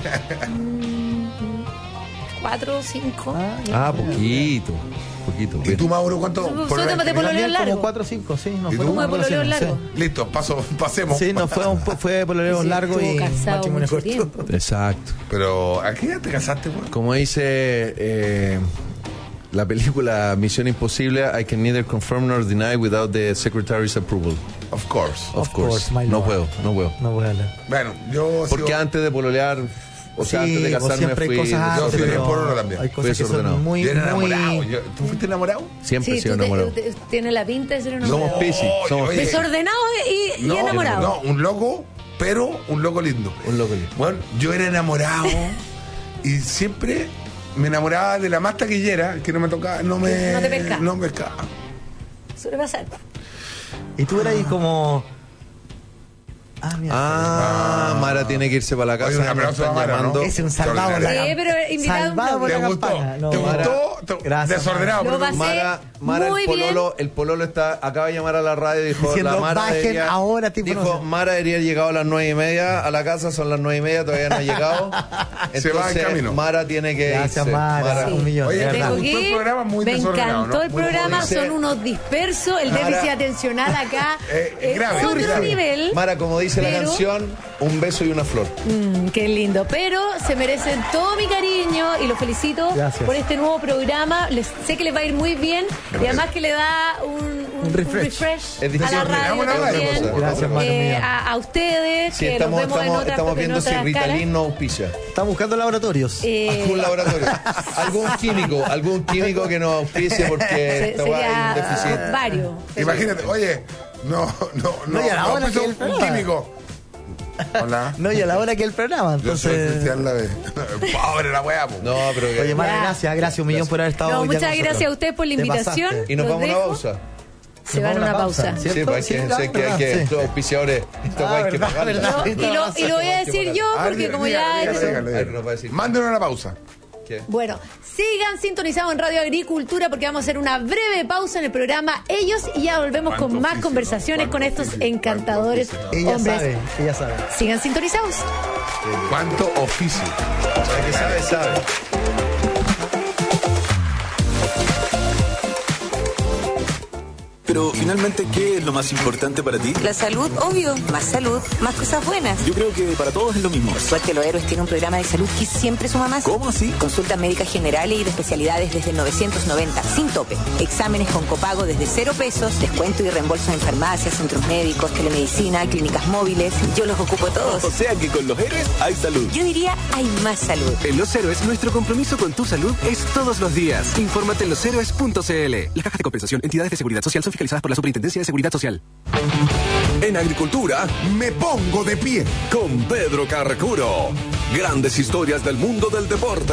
E: cuatro o cinco.
F: Ah, poquito. Poquito.
D: ¿Y tú, Mauro, cuántos
E: Soy
D: pololos has
E: de
D: tenido?
E: pololeo
B: También
E: largo.
B: como cuatro o cinco, sí. No
D: ¿Y
B: fue
D: tú?
B: una
E: Como de pololeo
B: relación,
E: largo.
D: Listo, paso, pasemos.
B: Sí, sí no, fue, un, po- fue pololeo
E: Sí,
B: largo y
E: estuvo casado
B: matrimonio
E: mucho
B: corto.
E: tiempo.
F: Exacto.
D: Pero, ¿a qué edad te casaste, güey?
F: Como dice eh, la película Misión Imposible, I can neither confirm nor deny without the secretary's approval.
D: Of course.
F: Of,
B: Of
F: course.
B: course, my
F: No
B: lord.
F: puedo, no puedo.
B: No voy a hablar.
D: Bueno, yo
F: Porque
D: sigo-
F: antes de pololear, o sea,
B: Sí,
F: antes de
B: pues
F: casarme
B: siempre
F: fui...
B: hay cosas
D: yo
B: antes,
D: fui
B: pero
D: pololo también.
B: hay
F: Fui
B: cosas que
F: desordenado.
B: son muy,
D: yo era
B: muy...
D: enamorado. Yo- ¿Tú fuiste enamorado?
F: Siempre he
E: Sí,
F: sido
E: tú te-
F: enamorado.
E: te- tienes la pinta de ser
F: Somos
E: enamorado.
F: Piscis, somos
D: oye,
F: Piscis.
E: Desordenado y, y
D: No,
E: enamorado.
D: No, un loco, pero un loco lindo.
F: Un loco lindo.
D: Bueno, yo era enamorado y siempre me enamoraba de la más taquillera que no me tocaba, no me...
E: No te pescaba.
D: No me pescaba.
E: Suele pasar.
B: Y tú eras ahí como... Ah, mira.
F: Ah, Mara tiene que irse para la casa.
D: Oye, un
F: me
D: aplauso
F: están
D: a Mara, ¿no?
F: llamando.
B: Ese es un salvado por la
E: Sí,
B: cam-
E: pero invitado
B: Salvado por
D: ¿Te
B: la
D: gustó?
B: campana. No,
D: ¿Te
B: Mara.
D: gustó? Te-
B: Gracias,
D: Desordenado.
E: Mara.
D: pero
E: Lo
D: te-
E: pasé
F: Mara, Mara
E: muy
F: el pololo, el pololo está, acaba de llamar a la radio y dijo,
B: Diciendo,
F: la Mara
B: "Bajen
F: debería-"
B: ahora, tipo,
F: dijo,
B: no sé.
F: Mara debería haber llegado a las nueve y media a la casa, son las nueve y media, todavía no ha llegado.
D: Se va en
F: Entonces,
D: camino.
F: Mara tiene que
B: Gracias,
F: irse.
B: Mara.
E: Sí.
B: Un millón.
D: Oye,
B: de
D: ¿te
B: verdad.
E: Tengo
D: gustó
E: que
D: el programa? Muy
E: me
D: desordenado,
E: encantó
D: ¿no?
E: el
D: Muy
E: programa,
F: jodido.
E: son unos dispersos, el
F: Mara-
E: déficit atencional acá
D: Eh,
E: es
D: grave,
E: otro
D: grave.
E: nivel.
F: Mara, como dice la
E: pero-
F: canción,
C: un beso y una flor.
E: Mm, qué lindo. Pero se merecen todo mi cariño y los felicito
B: Gracias.
E: por este nuevo programa. Les, sé que les va a ir muy bien y además que le da un, un,
B: Un refresh.
E: un refresh
C: Es difícil.
E: a la radio
C: Digamos la radio,
E: también.
C: pues,
B: Gracias, Mario
E: Eh,
B: mío.
E: a, a ustedes,
C: Sí,
E: que
C: estamos,
E: nos vemos en
C: estamos,
E: otras,
C: estamos
E: en
C: viendo si
E: otras
C: Ritalin
E: caras.
C: no auspicia.
B: Estamos buscando laboratorios.
E: Eh,
C: Algún laboratorio. Algún químico, algún químico que nos auspicie porque
E: se-
C: esta weá hay un
E: sería
C: déficit.
E: varios.
D: Imagínate, oye, no, no, no,
B: No, y a la
D: no,
B: hora
D: pues,
B: que
D: un,
B: el
D: un
B: programa.
D: químico. Hola.
B: No, y a la hora que el programa,
D: Yo soy
B: entonces.
D: Cristian Lave. Pobre la weá, po.
C: No, pero que...
B: Oye, Mara,
E: Ya.
B: gracias, gracias un millón por haber estado
E: No,
B: hoy día
E: muchas
B: con
E: gracias a
B: nosotros.
E: ustedes por la
B: Te
E: invitación.
B: pasaste.
C: Y nos
E: Los
C: vamos a una
E: dejo.
C: pausa.
E: Se van a una pausa.
C: Sí,
B: ¿Cierto?
C: pues hay que,
B: Sí,
C: hay que, hay que,
B: verdad, sí.
C: los auspiciadores, esta
B: Ah,
C: weá hay que
B: verdad,
C: pagarla.
B: verdad.
E: No, y, lo, y lo voy a decir yo
D: Ah,
E: porque
D: diga,
E: como
D: diga,
E: ya...
D: diga,
E: eso-
D: diga,
C: A ver, nos va a decir.
D: Mándenos una pausa.
C: ¿Qué?
E: Bueno, sigan sintonizados en Radio Agricultura porque vamos a hacer una breve pausa en el programa Ellos y ya volvemos con
D: ¿Cuánto
E: más
D: oficio,
E: conversaciones
D: no?
E: con
D: ¿Cuánto
E: estos
D: oficio?
E: encantadores
D: ¿Cuánto
B: Ella
E: hombres.
B: sabe, ella sabe.
E: Sigan sintonizados.
D: ¿Cuánto oficio?
C: El que sabe, sabe.
G: Pero finalmente, ¿qué es lo más importante para ti?
H: La salud, obvio. Más salud, más cosas buenas.
G: Yo creo que para todos es lo mismo.
H: Por suerte, Los Héroes tiene un programa de salud que siempre suma más.
G: ¿Cómo así?
H: Consultas médicas generales y de especialidades desde novecientos noventa, sin tope. Exámenes con copago desde cero pesos, descuento y reembolso en farmacias, centros médicos, telemedicina, clínicas móviles. Yo los ocupo todos.
G: O sea que con los héroes hay salud.
H: Yo diría, hay más salud.
I: En Los Héroes, nuestro compromiso con tu salud es todos los días. Infórmate en los héroes punto c l. Las cajas de compensación, entidades de seguridad social son fiscalizadas por la Superintendencia de Seguridad Social.
A: En Agricultura,
J: Me pongo de pie.
A: con Pedro Carcuro. Grandes historias del mundo del deporte.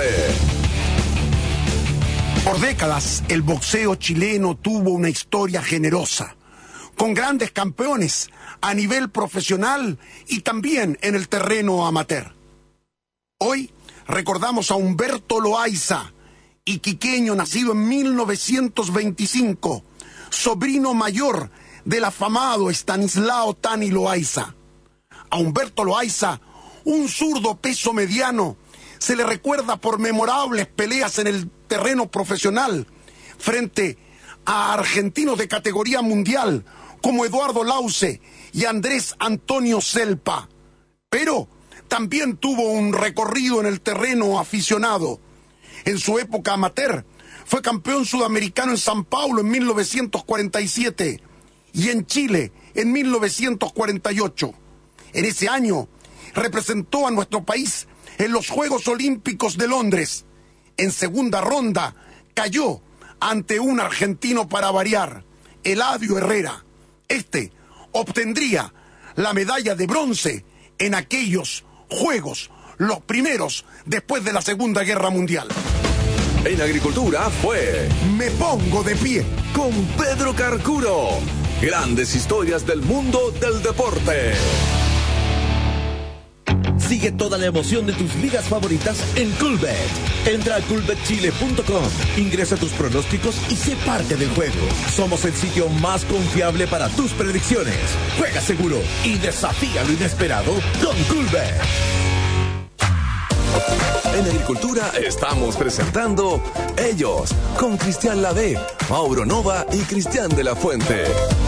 J: Por décadas, el boxeo chileno tuvo una historia generosa, con grandes campeones a nivel profesional y también en el terreno amateur. Hoy recordamos a Humberto Loaiza, iquiqueño nacido en mil novecientos veinticinco, sobrino mayor del afamado Estanislao Tani Loaiza. A Humberto Loaiza, un zurdo peso mediano, se le recuerda por memorables peleas en el terreno profesional frente a argentinos de categoría mundial como Eduardo Lauce y Andrés Antonio Selpa. Pero también tuvo un recorrido en el terreno aficionado. En su época amateur, fue campeón sudamericano en San Paulo en mil novecientos cuarenta y siete y en Chile en mil novecientos cuarenta y ocho. En ese año representó a nuestro país en los Juegos Olímpicos de Londres. En segunda ronda cayó ante un argentino para variar, Eladio Herrera. Este obtendría la medalla de bronce en aquellos Juegos, los primeros después de la Segunda Guerra Mundial.
A: En Agricultura fue
J: Me pongo de pie.
A: con Pedro Carcuro. Grandes historias del mundo del deporte.
K: Sigue toda la emoción de tus ligas favoritas en Coolbet. Entra a coolbet chile punto com, ingresa tus pronósticos y sé parte del juego. Somos el sitio más confiable para tus predicciones. Juega seguro y desafía lo inesperado con Coolbet.
A: En Agricultura estamos presentando Ellos, con Cristian Lave, Mauro Nova y Cristian de la Fuente.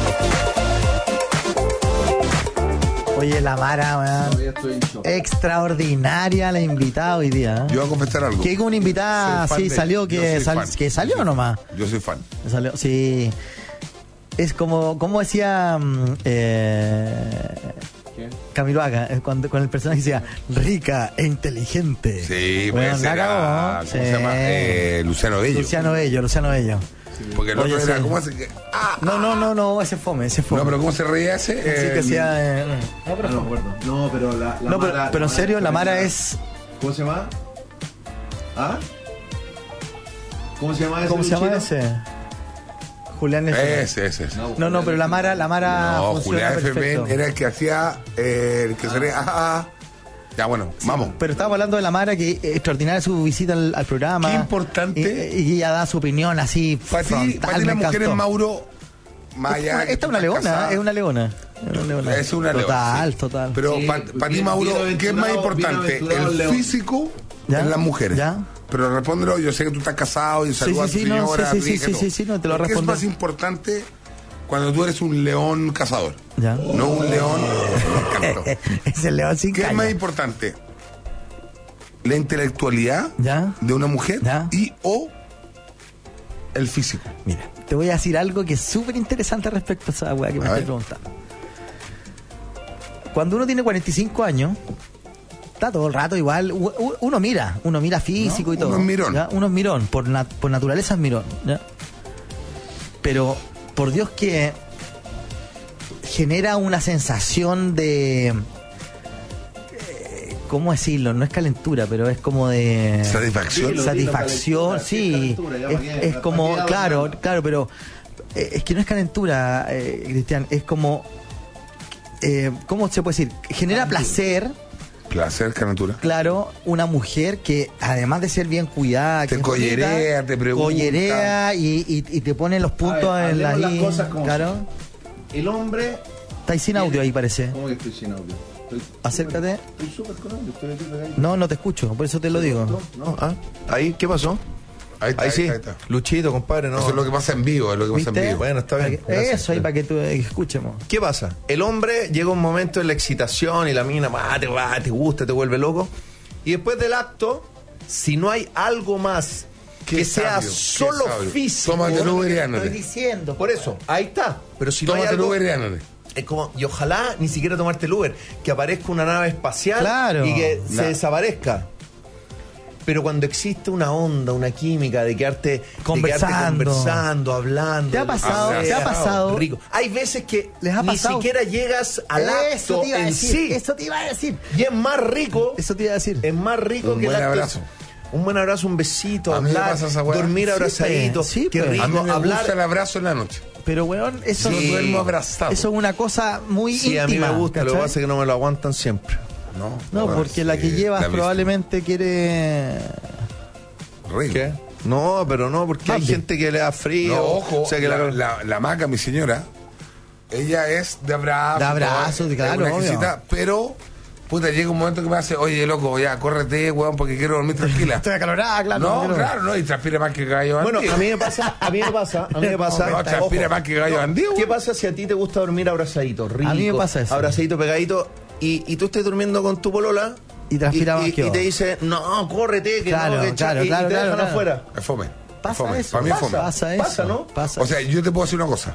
B: Oye, la Mara, weón. Extraordinaria la invitada hoy día. ¿eh?
D: Yo voy a confesar algo.
B: Que como una invitada,
D: Soy fan
B: sí,
D: de-
B: salió
D: yo
B: que,
D: soy
B: sal-
D: fan.
B: que salió nomás.
D: Yo soy fan.
B: Salió, sí. Es como, como decía mm, eh, Camiroaga, eh, cuando, con el personaje que decía rica e inteligente.
D: Sí,
B: Bueno,
D: pues
B: la
D: era,
B: cagó,
D: ¿cómo
B: sí.
D: se llama? Eh, Luciano Bello.
B: Luciano Bello, Luciano Bello.
D: Porque el otro
B: Oye,
D: era,
B: sí.
D: ¿cómo hace que? Ah,
B: No, no, no, no, ese fome, ese fome.
D: no, pero ¿cómo se reía ese?
B: Sí, que
D: Eh,
B: decía. eh, no, pero,
F: No, acuerdo. No, pero la, la
B: no, pero,
F: Mara-
B: pero en
F: la
B: serio,
F: Mara
B: la Mara
F: es-
B: es.
F: ¿Cómo se llama? ¿Ah? ¿Cómo se llama ese?
B: ¿Cómo se llama
F: luchito?
B: ese? Julián F.
D: Ese, ese, ese.
B: No, no, pero la Mara, la Mara
D: No,
B: funciona
D: Julián F.
B: perfecto.
D: Ben era el que hacía, eh, el que sería, ah, ah. Ya, bueno, vamos.
B: Pero estábamos hablando de la Mara, que es extraordinaria su visita al, al programa.
D: Qué importante.
B: Y, y ella da su opinión así.
D: Para ti,
B: frontal,
D: para ti
B: me
D: las mujeres,
B: encantó.
D: Mauro, más allá que
B: Esta es
D: tú
B: una
D: estás
B: leona,
D: casada,
B: es una leona. Es una leona.
D: Es una leona,
B: Total,
D: sí.
B: total.
D: Pero
F: Sí,
D: para ti,
F: bien-
D: Mauro,
F: bien
D: ¿qué es más
F: aventurado,
D: importante?
F: bien aventurado
D: ¿El
F: el león.
D: físico
B: ¿Ya?
D: en las mujeres?
B: ¿Ya?
D: Pero respóndelo, yo sé que tú estás casado y saludas
B: sí,
D: a tu
B: sí, no,
D: señora.
B: sí, sí, sí,
D: rica y
B: sí,
D: todo.
B: sí, sí, no, te lo
D: ¿Qué es
B: respondo.
D: más importante Cuando tú eres un león cazador.
B: Ya.
D: No un león canto.
B: Es el león sin
D: ¿Qué
B: caña.
D: es más importante? La intelectualidad
B: ¿Ya?
D: de una mujer
B: ¿Ya?
D: y o el físico.
B: Mira, te voy a decir algo que es súper interesante respecto a esa weá que me
D: A
B: estás
D: ver.
B: preguntando. Cuando uno tiene cuarenta y cinco años, está todo el rato igual, u- u- uno mira, uno mira físico
D: No,
B: y todo.
D: uno es mirón.
B: ¿ya? Uno es mirón, por, nat- por naturaleza es mirón. ¿ya? Pero, por Dios que genera una sensación de... eh, ¿Cómo decirlo? No es calentura, pero es como de...
D: Satisfacción.
F: Dilo,
B: Satisfacción,
F: dilo,
B: sí.
F: calentura, ya,
B: Es,
F: ¿para qué?
B: es
F: ¿Para
B: como,
F: qué
B: claro,
F: hablar?
B: claro, pero eh, es que no es calentura, eh, Cristian, es como... Eh, ¿Cómo se puede decir? Genera placer,
D: Placer, calentura.
B: claro, una mujer que además de ser bien cuidada,
D: Te
B: que es
D: collerea,
B: bonita,
D: te pregunta.
B: collerea y, y, y te pone los puntos
F: A ver,
B: en la
F: hablemos
B: I.
F: las cosas como
B: Claro.
F: El hombre...
B: Estáis sin audio ahí, parece.
F: ¿Cómo que estoy sin audio? Estoy-
B: Acércate.
F: Estoy súper con audio, estoy aquí pegado.
B: No, no te escucho, por eso te lo digo.
F: No, ah, ahí, ¿qué pasó?
D: Ahí está,
F: Ahí
D: ahí
F: sí,
D: está, ahí está.
F: Luchito, compadre, no.
D: Eso es lo que pasa en vivo, es lo que pasa en
B: ¿Viste?
D: vivo.
F: Bueno, está bien.
B: Para que-
F: gracias.
B: Eso ahí para que tú eh, escuchemos.
F: ¿Qué pasa? El hombre llega un momento en la excitación y la mina ah, te, ah, te gusta, te vuelve loco. Y después del acto, si no hay algo más
D: Qué
F: que sea
D: sabio, qué
F: solo
D: sabio.
F: físico.
D: Tómate el Uber y
B: Estoy
D: ándate.
B: diciendo.
F: Por eso, ahí está. Pero si no hay
D: Tómate el
F: algo,
D: Uber y ándate.
F: es como, y ojalá ni siquiera tomarte el Uber, que aparezca una nave espacial
B: Claro.
F: y que se
D: Nah.
F: desaparezca. Pero cuando existe una onda, una química de quedarte de quedarte
B: Conversando.
F: conversando, hablando.
B: ¿Te ha
F: de lo que
B: pasado?
F: sea,
B: ¿Te ha pasado?
F: Rico. Hay veces que
B: ¿Les ha
F: ni
B: pasado?
F: siquiera llegas al
B: Eso
F: acto
B: te iba a
F: en
B: decir.
F: sí.
B: Eso te iba a decir.
F: Y es más rico.
B: Eso te iba a decir.
F: Es más rico
D: Un
F: que el
D: buen
F: acto.
D: abrazo.
F: Un buen abrazo, un besito,
D: A mí me
F: hablar,
D: pasa esa weá.
F: dormir
B: Sí,
F: abrazadito.
B: pues, sí,
F: Qué
B: pues.
F: rico
D: A mí me
F: hablar.
D: gusta el abrazo en la noche.
B: Pero, weón, eso,
D: Yo
F: Sí.
D: duermo abrazado.
B: eso es una cosa muy
F: Sí,
B: íntima.
F: a mí me gusta, lo que
B: ¿cachai?
F: pasa es que no me lo aguantan siempre.
D: No,
B: No,
D: bueno,
B: porque la
D: sí,
B: que llevas
D: la he visto.
B: probablemente quiere...
D: Rico.
F: ¿Qué? No, pero no, porque hay
B: Mande.
F: gente que le da frío.
D: No, ojo,
F: o sea que
D: la,
F: la-
D: la, la maca, mi señora, ella es de abrazo.
B: De abrazo,
D: todo, es
B: claro,
D: una
B: obvio.
D: exquisita, pero, puta, llega un momento que me hace, oye, loco, ya, córrete, weón, porque quiero dormir tranquila.
B: Estoy acalorada, claro.
D: No,
B: quiero-
D: claro, no, y transpira más que gallo
F: Bueno,
D: bandido.
F: a mí me pasa, a mí me pasa, a mí me pasa.
D: No, transpira
F: Ojo.
D: más que gallo bandido.
F: ¿Qué pasa si a ti te gusta dormir abrazadito, rico?
B: A mí me pasa eso.
F: Abrazadito, pegadito, y, y tú estás durmiendo con tu polola.
B: Y transpira
F: y,
B: más
F: y-
B: que
F: y
B: vos.
F: te dice, no, córrete, que
B: Claro,
F: no, que
B: claro,
F: y,
B: claro,
F: y te
B: claro,
F: dejan
B: claro.
F: afuera.
D: Es fome. es
B: Pasa
D: fome.
B: eso.
D: Para mí es fome.
B: Pasa eso.
F: Pasa, ¿no?
B: Pasa
D: O sea, yo te puedo decir una cosa.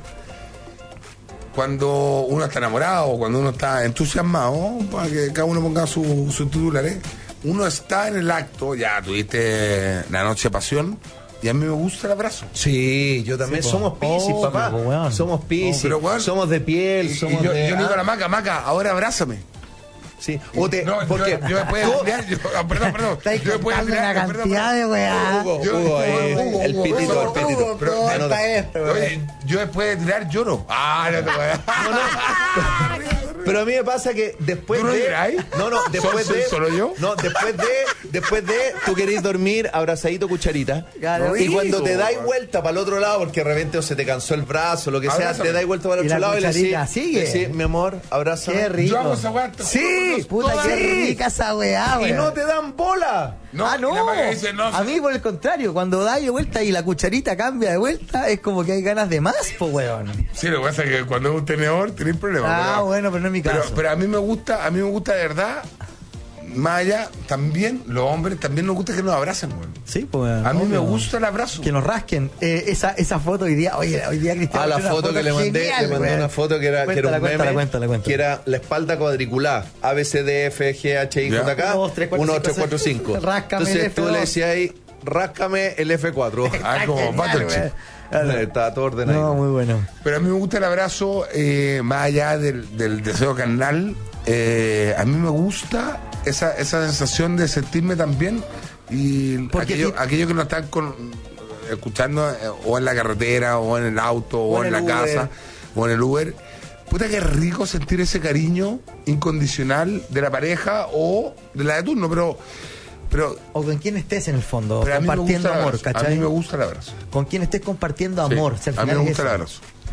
D: Cuando uno está enamorado, cuando uno está entusiasmado, para que cada uno ponga su, su titulares, uno está en el acto, ya tuviste la noche de pasión, y a mí me gusta el abrazo.
F: Sí, yo también.
B: Sí, po.
F: somos piscis,
B: Obvio,
F: papá.
B: po, weón.
F: Somos piscis.
D: Pero, weón,
F: somos de piel,
D: Y, y
F: somos
D: yo,
F: de.
D: yo le digo a
F: ah,
D: la maca, maca, ahora abrázame.
F: sí. O te,
D: No,
F: porque
D: yo, yo después de tirar, yo, ah, perdón, perdón.
B: Estáis
D: Yo después de
B: contando una
D: tirar, perdón,
B: cantidad
D: perdón.
B: de weá.
F: Hugo,
D: Yo-
F: Hugo, eh,
D: Hugo,
F: el
D: Hugo,
F: pitito,
D: Hugo,
F: el pitito.
D: Hugo, pero-
F: Ah, no,
B: corta
F: te-
B: esto, weón.
D: Oye, yo después de tirar lloro. Ah, no te voy a...
F: Pero a mí me pasa que después
D: ¿Tú no
F: de.
D: lloráis?
F: No, no, después
D: ¿Soy-
F: de.
D: soy solo yo?
F: No, después de. Después de. Tú querés dormir abrazadito cucharita.
B: Claro.
F: Y cuando te
D: Rico,
F: dais
D: weón.
F: vuelta para el otro lado, porque de repente o se te cansó el brazo, lo que sea,
D: Abrázame.
F: te dais vuelta para el
B: Y
F: otro
B: la
F: lado y le decís.
B: cucharita sigue.
F: le decís, mi amor, abrázame.
B: Qué rico.
D: Yo hago esa weá. te
F: Sí,
D: juro,
B: Puta,
D: toda-
B: qué
F: Sí.
B: rica esa weá,
F: Y
B: weón.
F: no te dan bola.
D: No,
B: ah,
D: y
B: no.
D: la maca dice, no,
B: A mí, por el contrario, cuando da de vuelta y la cucharita cambia de vuelta, es como que hay ganas de más, po, weón.
D: Sí, lo que pasa es que cuando es un tenedor tenés problemas.
B: Ah, bueno, pero no es mi
D: pero,
B: caso.
D: pero a mí me gusta, a mí me gusta de verdad, más allá, también, los hombres también nos gusta que nos abracen, güey.
B: Sí, pues. weón,
D: A mí me
B: obvio.
D: gusta el abrazo.
B: Que nos rasquen. Eh, esa, esa foto hoy día, oye, hoy día Cristian.
F: Ah, la
B: puso una
F: foto que le mandé,
B: genial,
F: le mandé
B: weón.
F: una foto que era, que era
B: Cuéntala,
F: un
B: cuéntala,
F: meme,
B: cuéntala, cuéntala.
F: que era la espalda cuadriculada, A, B, C, D, F, G, H, I,
D: Ya.
F: J, K,
B: uno, dos, tres, cuatro,
F: uno,
B: cinco,
F: tres, cuatro,
B: seis.
F: cinco.
B: Ráscame el
F: Entonces
B: F
F: tú
B: dos.
F: le decías ahí, ráscame el F cuatro.
D: Ah, como
B: Genial,
D: Battleship.
B: weón.
F: Está todo ordenado.
B: No, muy bueno.
D: Pero a mí me gusta el abrazo, eh, más allá del, del deseo carnal. Eh, a mí me gusta esa, esa sensación de sentirme tan bien. Y
B: Porque
D: aquellos
B: ti-
D: aquello que nos están con, escuchando eh, o en la carretera, o en el auto, o,
B: en
D: en,
B: el
D: la
B: Uber.
D: casa, o en el Uber. Puta que rico sentir ese cariño incondicional de la pareja o de la de turno, pero... Pero,
B: O con quien estés en el fondo,
D: pero a mí me
B: compartiendo
D: gusta el
B: amor,
D: abrazo. A
B: ¿cachai?
D: mí me gusta el abrazo.
B: Con quien estés compartiendo
D: Sí,
B: amor. Si al
D: a mí
B: final
D: me
B: es
D: gusta el
B: eso.
D: abrazo.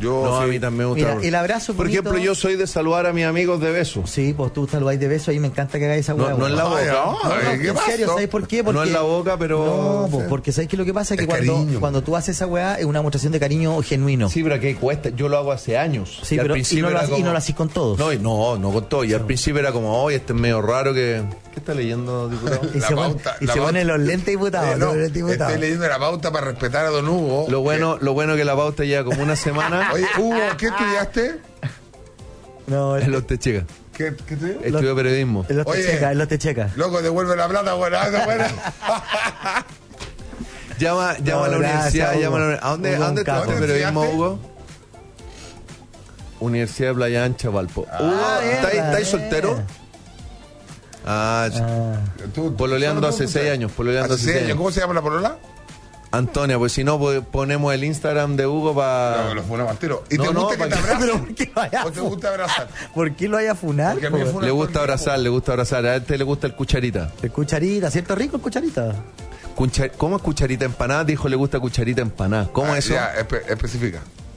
D: Yo
F: No, a
D: soy-
F: mí también me gusta.
B: Mira, el abrazo
F: Por
B: bonito-
F: ejemplo, yo soy de saludar a mis amigos de beso.
B: Sí, pues tú saludáis de beso, ahí me encanta que hagáis esa
F: No,
B: hueá.
F: no en la
B: weón.
F: boca.
D: Ay, ay,
B: No,
D: ¿qué
B: en serio,
D: pasó?
B: ¿sabes por qué? Porque,
F: No en la boca, pero...
B: No, pues, porque ¿sabes qué es lo que pasa? Que
D: Es
B: cuando,
D: cariño.
B: cuando tú haces esa weá es una demostración de cariño genuino.
F: Sí, pero ¿qué cuesta? Yo lo hago hace años.
B: Sí,
F: Y al
B: pero y
F: principio
B: no, lo,
F: era
B: haces- y
F: como-
B: no lo haces con todos.
F: No, y no, no con todo. Y al principio era como, oye, este es medio raro que... ¿Qué está leyendo, diputado?
B: y
D: la
B: se, pone,
D: pauta-
B: y
D: la
B: se
D: pauta-
B: ponen los lentes diputados.
D: Eh, no,
B: los lentes diputados.
D: estoy leyendo la pauta para respetar a don Hugo.
F: Lo bueno, lo bueno que la pauta lleva como una semana
D: Oye, Hugo, ¿qué estudiaste?
B: No, el,
F: en los Techeca.
D: ¿Qué, qué estudió?
F: Estudió periodismo.
B: el los te
D: Oye.
B: checa, el los te checa.
D: Loco, devuelve la plata, bueno, anda, bueno.
F: Llama, llama a la
B: No, gracias,
F: universidad,
B: Hugo.
F: llama a la universidad. ¿A dónde,
B: Hugo,
F: ¿a dónde
B: un capo.
F: estudiaste periodismo,
D: ¿Estudiaste?
F: Hugo? Universidad de Playa Ancha, Valpo. Hugo,
B: mierda,
F: ¿estáis estáis
B: mierda.
F: soltero? Ah,
B: Ah.
D: Tú-
F: Pololeando
D: solo
F: hace
D: tú,
F: seis
D: tú.
F: años, pololeando
D: ¿Hace
F: hace
D: seis
F: seis
D: años? ¿Cómo se llama la polola?
F: Antonia, pues si no, pues, ponemos el Instagram de Hugo para...
D: No, los ponemos al tiro. ¿Y
F: No,
D: te
F: no,
D: gusta que
F: para
D: te
F: que-
D: abracen?
B: Pero ¿por qué vaya a
D: ¿O te gusta abrazar?
B: ¿Por qué lo vaya a funar?
D: Porque a mí me
B: po?
D: funa
F: Le
D: todo
F: gusta
D: el
F: abrazar, le gusta abrazar. A este le gusta el cucharita.
B: El cucharita, ¿cierto? Rico el cucharita.
F: Cucha- ¿Cómo es cucharita empanada? Dijo le gusta cucharita empanada. ¿Cómo
D: Ah,
F: es eso?
D: Ya, espe- especifica.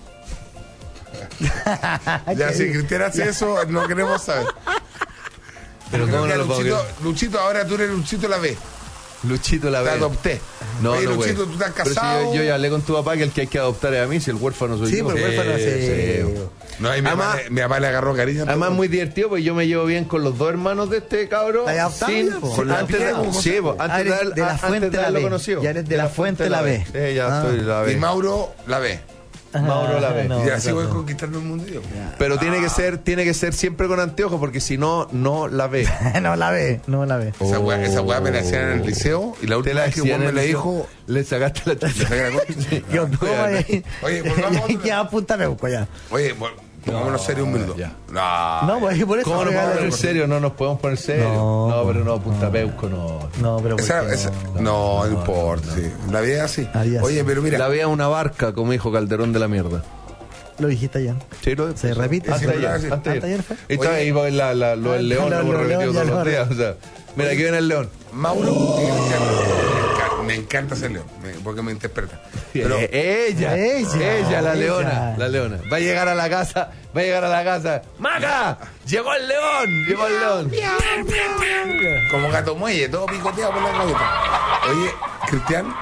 B: Ay,
D: Ya,
B: qué
D: si
B: bien.
D: Cristian hace eso, no queremos saber.
F: Pero
D: Creo
F: ¿cómo
D: que
F: no lo puedo
D: Luchito,
F: creer?
D: Luchito, ahora tú eres Luchito la B.
F: Luchito la
D: Te
F: ve.
D: adopté.
F: No,
D: Oye,
F: no, güey.
D: Luchito, tú estás
F: Pero si
D: casado.
F: yo, yo ya hablé con tu papá que el que hay que adoptar es a mí, si el huérfano soy
B: Sí,
F: yo.
B: por el huérfano
F: Sí,
B: sí.
F: sí.
D: No, y mi,
F: Además-
D: papá, le- mi papá le agarró cariño. a
F: Además
D: todo.
F: es muy divertido porque yo me llevo bien con los dos hermanos de este cabro.
B: ¿Hay adoptado
F: sin-
B: ya, po?
F: con la- antes de,
B: ¿Adoptado?
F: sí, po,
B: Ah,
F: antes de,
B: eres
F: haber-
B: de la
F: antes
B: Fuente
F: de
B: la
F: haberlo
B: B.
F: conocido.
B: Ya eres de la Fuente la B.
F: Sí, ya
B: Ah.
F: soy la
D: Y
F: B.
D: Mauro la B.
F: Mauro la ve.
B: No,
D: y así
B: no,
D: voy
B: no.
D: conquistando el mundo yo.
F: Pero tiene que ser, tiene que ser siempre con anteojos porque si no, no la ve.
B: no la ve, no la ve.
D: Esa weá, esa weá me la hacían en el liceo y la
F: Te
D: última
F: la
D: vez que
F: hacían
D: Juan me
F: en
D: la
F: el-
D: dijo,
F: Le sacaste la
D: le saqué la cosa.
B: Yo, ¿cómo hay?
D: Oye, volvamos a otro-
B: Ya, apúntame, busco ya.
D: Oye, vol- pongámonos serio un minuto.
F: ya.
D: No,
B: No, pues por eso.
F: ¿Cómo nos
B: regalo-
F: podemos poner serio? No nos podemos poner serio.
B: No,
F: No, pero no, Punta Peuco no.
B: No, pero ¿por
D: Esa-
B: qué
D: esa-
B: no?
D: no, no importa. Sí. La vida es así.
B: La vida es
D: Oye,
B: así.
D: pero mira,
F: La vea una barca, como dijo Calderón de la mierda.
B: Lo dijiste ayer.
F: Sí, lo
B: Se repite.
F: Hasta
D: siempre
F: ayer,
D: lo hace.
F: hasta ayer.
B: Hasta ayer fue.
F: Y está
D: Oye.
F: ahí va la, la, lo del
B: Ah,
F: león,
B: lo-
F: lo hemos
B: lo
F: repetido
B: león, ya
F: todos los
B: lo-
F: días. O sea, mira, aquí viene el león.
D: Mauro, me encanta, me encanta ser león, me- porque me interpreta. Pero
F: Eh, ella,
B: Ella,
F: ella, la
B: ella.
F: leona, la leona. Va a llegar a la casa, va a llegar a la casa. ¡Maca! ¡Llegó el león! ¡Llegó el león!
D: como gato muelle, todo picoteado por la gaveta. Oye, Cristian,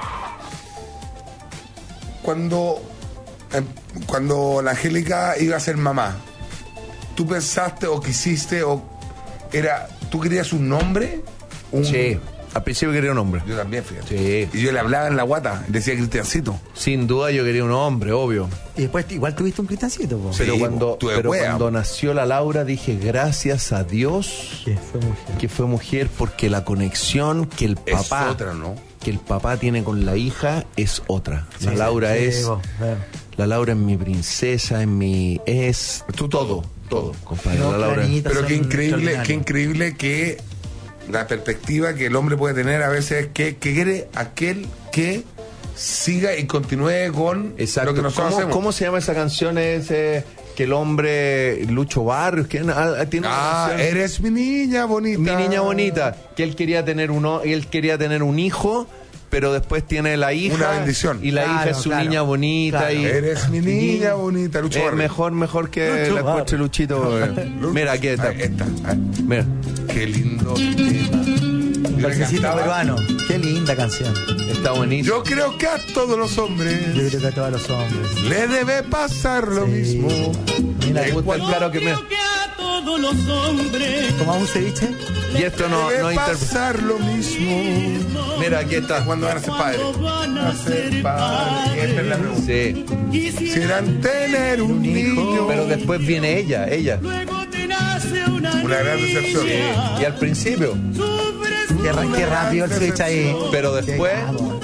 D: cuando, eh, cuando la Angélica iba a ser mamá, ¿tú pensaste o quisiste o era, tú querías un nombre? Un-
F: Sí, al principio quería un hombre.
D: Yo también, fíjate.
F: Sí.
D: Y yo le hablaba en la guata, decía Cristiancito.
F: Sin duda yo quería un hombre, obvio.
B: Y después igual tuviste un cristiancito, po.
D: Sí,
F: Pero cuando,
D: tuve
F: pero
D: wea.
F: cuando nació la Laura dije gracias a Dios
B: Que fue mujer.
F: que fue mujer porque la conexión que el
D: Es
F: papá
D: otra, ¿no?
F: que el papá tiene con la hija es otra. La
B: Sí,
F: Laura
B: sí,
F: es
B: po, claro.
F: la Laura es mi princesa, es mi es
D: Tú
F: todo, todo, compadre.
B: No,
F: la Laura.
B: las niñitas
D: Pero qué
B: son
D: increíble,
B: extraordinarias.
D: qué increíble que la perspectiva que el hombre puede tener a veces es que, que quiere aquel que siga y continúe con
F: Exacto.
D: lo que nosotros
F: ¿Cómo,
D: hacemos.
F: cómo se llama esa canción? Es eh, que el hombre Lucho Barrios, que ah, tiene una
D: Ah,
F: canción.
D: eres mi niña bonita.
F: Mi niña bonita, que él quería tener uno, él quería tener un hijo, pero después tiene la hija.
D: Una bendición.
F: Y la
B: Claro,
F: hija es su
B: claro.
F: niña bonita.
B: Claro.
F: Y,
D: Eres mi niña bonita, Lucho
F: es
D: Barrio.
F: mejor, mejor que
B: Lucho
F: la encuentre
B: Barrio.
F: Luchito. eh.
D: Lucho-
F: Mira, aquí está.
D: Ahí está. Ah,
F: Mira.
D: qué lindo tema. Yo le
B: Balsecito
D: cantaba.
B: peruano. Qué linda canción.
F: Está buenísimo.
D: Yo creo que a todos los hombres
B: Yo creo que a todos los hombres.
D: le debe pasar lo
B: Sí.
D: mismo.
B: Mira,
F: Me gusta el claro que me.
L: a todos los hombres
B: ¿tomamos un ceviche?
F: Y esto no,
D: Debe
F: no interpreta.
D: pasar lo mismo.
F: Mira, aquí está.
D: Cuando van a ser padres.
L: van a ser
D: Padres. Esta es la pregunta.
F: Sí.
D: Quisieran tener un niño.
F: Pero después viene ella, ella.
L: luego te nace una
D: Una gran decepción.
F: Y al principio.
B: Qué, ra- qué rápido el ceviche ahí.
F: Pero después.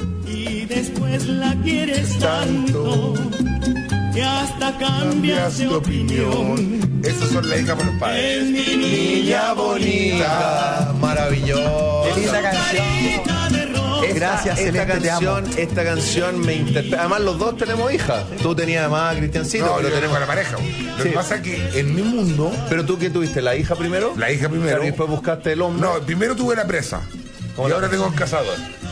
L: y después la quieres tanto que hasta cambias de opinión.
D: Esas son las hijas para los padres.
L: Es mi niña
F: bonita, maravillosa.
B: Qué linda canción.
L: de rosa.
F: Esta-
B: Gracias,
F: esta
B: Celeste, te amo.
F: canción, esta canción me interpela. Además, los dos tenemos hijas. Tú tenías además a Cristiancito,
D: No,
F: pero
D: yo
F: tenemos.
D: tengo la pareja. Lo
F: Sí.
D: que pasa es que en mi mundo,
F: Pero tú, ¿qué tuviste? ¿La hija primero?
D: la hija primero.
F: Claro, y después buscaste el hombre.
D: No, primero tuve la presa. Y
F: la
D: ahora tengo el cazador.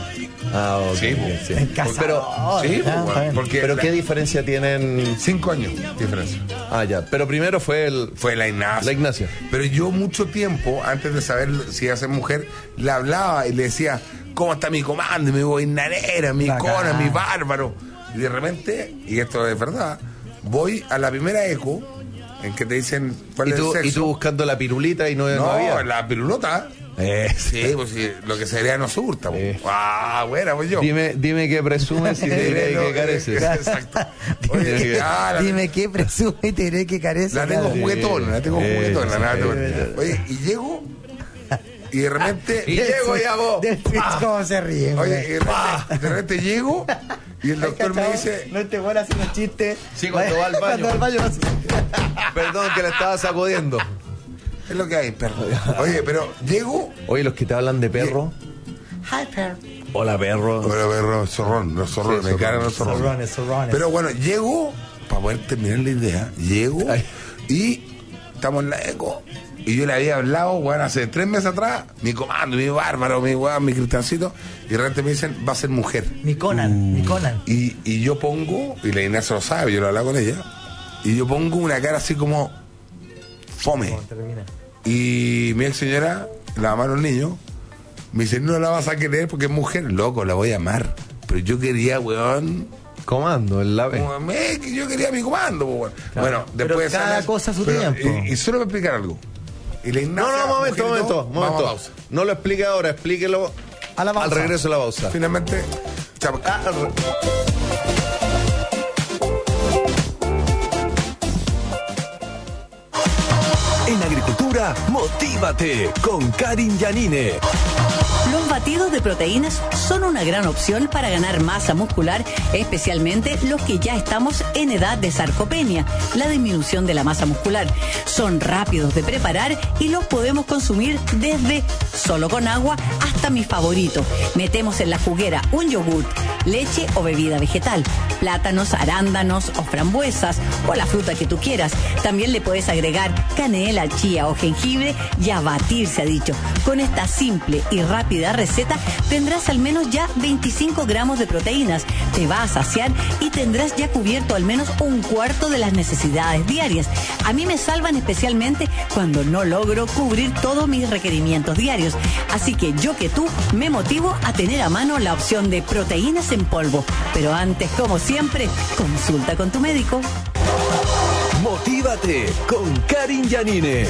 F: Ah, ok.
D: Sí,
F: bien, sí.
B: En casa.
F: Pero,
D: Sí,
B: Ah,
D: pues,
B: está bien.
D: porque
F: pero
D: la-
F: ¿qué diferencia tienen?
D: cinco años de diferencia.
F: Ah, ya. Pero primero fue el
D: Fue la Ignacia.
F: la Ignacia.
D: Pero yo mucho tiempo, antes de saber si iba a ser mujer, le hablaba y le decía, ¿cómo está mi comando? Mi boinanera, mi
B: Bacán.
D: cona, mi bárbaro. Y de repente, y esto es verdad, voy a la primera eco en que te dicen cuál
F: Y
D: es
F: tú,
D: el
F: y
D: sexo.
F: tú buscando la pirulita y no, no
D: no,
F: había.
D: la pirulota.
F: Eh,
D: Sí, pues sí, lo que sería no surta. pues.
F: Eh.
D: Ah, buena, pues yo.
F: Dime, dime qué presumes y te diré
D: No,
F: qué
D: eh,
F: careces.
D: Exacto. Oye,
F: Dime,
D: ah, la-
B: Dime qué presume y te diré que carece.
D: La tengo
B: claro.
D: juguetona, la tengo
F: Eh,
D: juguetona.
F: sí,
D: nada,
F: sí,
D: te-
F: sí.
D: Oye, y llego y de repente.
F: Y llego ya vos.
B: Del Twitch, cómo se ríe.
D: Oye,
B: güey.
D: y de repente, de repente llego y el doctor me
B: ¿Cachao?
D: dice.
B: No te vuelvas haciendo chistes.
F: Sí, cuando va al baño.
B: Cuando va al baño. así.
F: Perdón que le estaba sacudiendo.
D: Es lo que hay, perro. Oye, pero llego.
F: Oye, los que te hablan de perro.
B: Hi, perro.
F: Hola, perro.
D: Bueno, perro, zorrón, los zorrones,
F: Sí,
D: me cagan los
F: zorrones.
D: zorrones.
B: Zorrones, zorrones.
D: Pero bueno, llego, para poder terminar la idea, llego
F: Ay.
D: y estamos en la eco. Y yo le había hablado, bueno, hace tres meses atrás, mi comando, mi bárbaro, mi weón, mi cristiancito, y de repente me dicen, va a ser mujer.
B: Mi Conan, mi Conan.
D: Y, y yo pongo, y la Ignacia lo sabe, yo lo hablaba con ella, y yo pongo una cara así como fome.
B: Termina.
D: Y mi ex señora, la mamá de los niños, me dice, no la vas a querer porque es mujer. Loco, la voy a amar. Pero yo quería, weón,
F: Comando, el la
D: como, me- que yo quería mi comando, po, weón.
B: Claro.
D: Bueno,
B: Pero
D: después
B: cada
D: sale-
B: cosa a su
D: pero,
B: tiempo.
D: Y, y solo me explicar algo. Y la
F: No,
D: Ignacia,
F: no, momento,
D: mujer y
F: momento,
D: todo, vamos a
F: momento.
D: pausa.
F: No lo explique ahora, explíquelo
B: A la pausa.
F: al regreso de la pausa.
D: Finalmente, chao.
F: Ah, al re-
A: En agricultura, motívate con Karin Yanine.
M: Los batidos de proteínas son una gran opción para ganar masa muscular, especialmente los que ya estamos en edad de sarcopenia, la disminución de la masa muscular. Son rápidos de preparar y los podemos consumir desde solo con agua hasta mi favorito. Metemos en la juguera un yogurt, leche o bebida vegetal, plátanos, arándanos o frambuesas o la fruta que tú quieras. También le puedes agregar canela, chía o jengibre y a batir, se ha dicho. Con esta simple y rápida receta tendrás al menos ya veinticinco gramos de proteínas, te va a saciar y tendrás ya cubierto al menos un cuarto de las necesidades diarias. A mí me salvan especialmente cuando no logro cubrir todos mis requerimientos diarios. Así que yo que tú me motivo a tener a mano la opción de proteínas en polvo. Pero antes, como siempre, consulta con tu médico.
A: Motívate con Karin Yanine.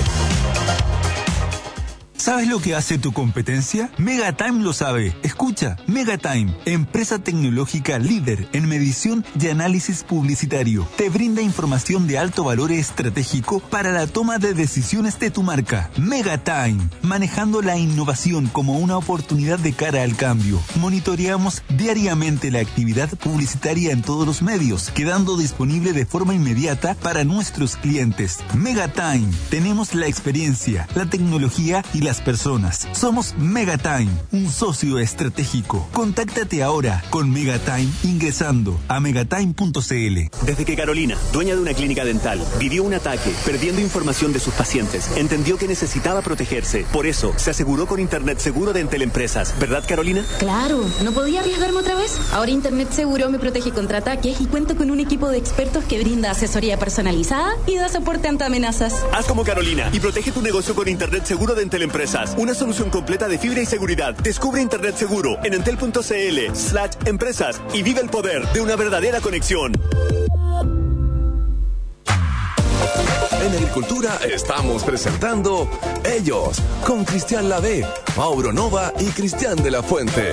N: ¿Sabes lo que hace tu competencia? Megatime lo sabe. Escucha, Megatime, empresa tecnológica líder en medición y análisis publicitario. Te brinda información de alto valor estratégico para la toma de decisiones de tu marca. Megatime, manejando la innovación como una oportunidad de cara al cambio. Monitoreamos diariamente la actividad publicitaria en todos los medios, quedando disponible de forma inmediata para nuestros clientes. Megatime, tenemos la experiencia, la tecnología y las personas. Somos Megatime, un socio estratégico. Contáctate ahora con Megatime ingresando a megatime punto c l.
G: Desde que Carolina, dueña de una clínica dental, vivió un ataque, perdiendo información de sus pacientes, entendió que necesitaba protegerse. Por eso, se aseguró con Internet Seguro de Entel Empresas. ¿Verdad, Carolina?
O: Claro, no podía arriesgarme otra vez. Ahora Internet Seguro me protege contra ataques y cuento con un equipo de expertos que brinda asesoría personalizada y da soporte ante amenazas.
G: Haz como Carolina y protege tu negocio con Internet Seguro de Entel Empresas. Una solución completa de fibra y seguridad. Descubre Internet Seguro en entel punto c l slash empresas y vive el poder de una verdadera conexión.
A: En agricultura estamos presentando Ellos con Cristian Lavé, Mauro Nova y Cristian de la Fuente.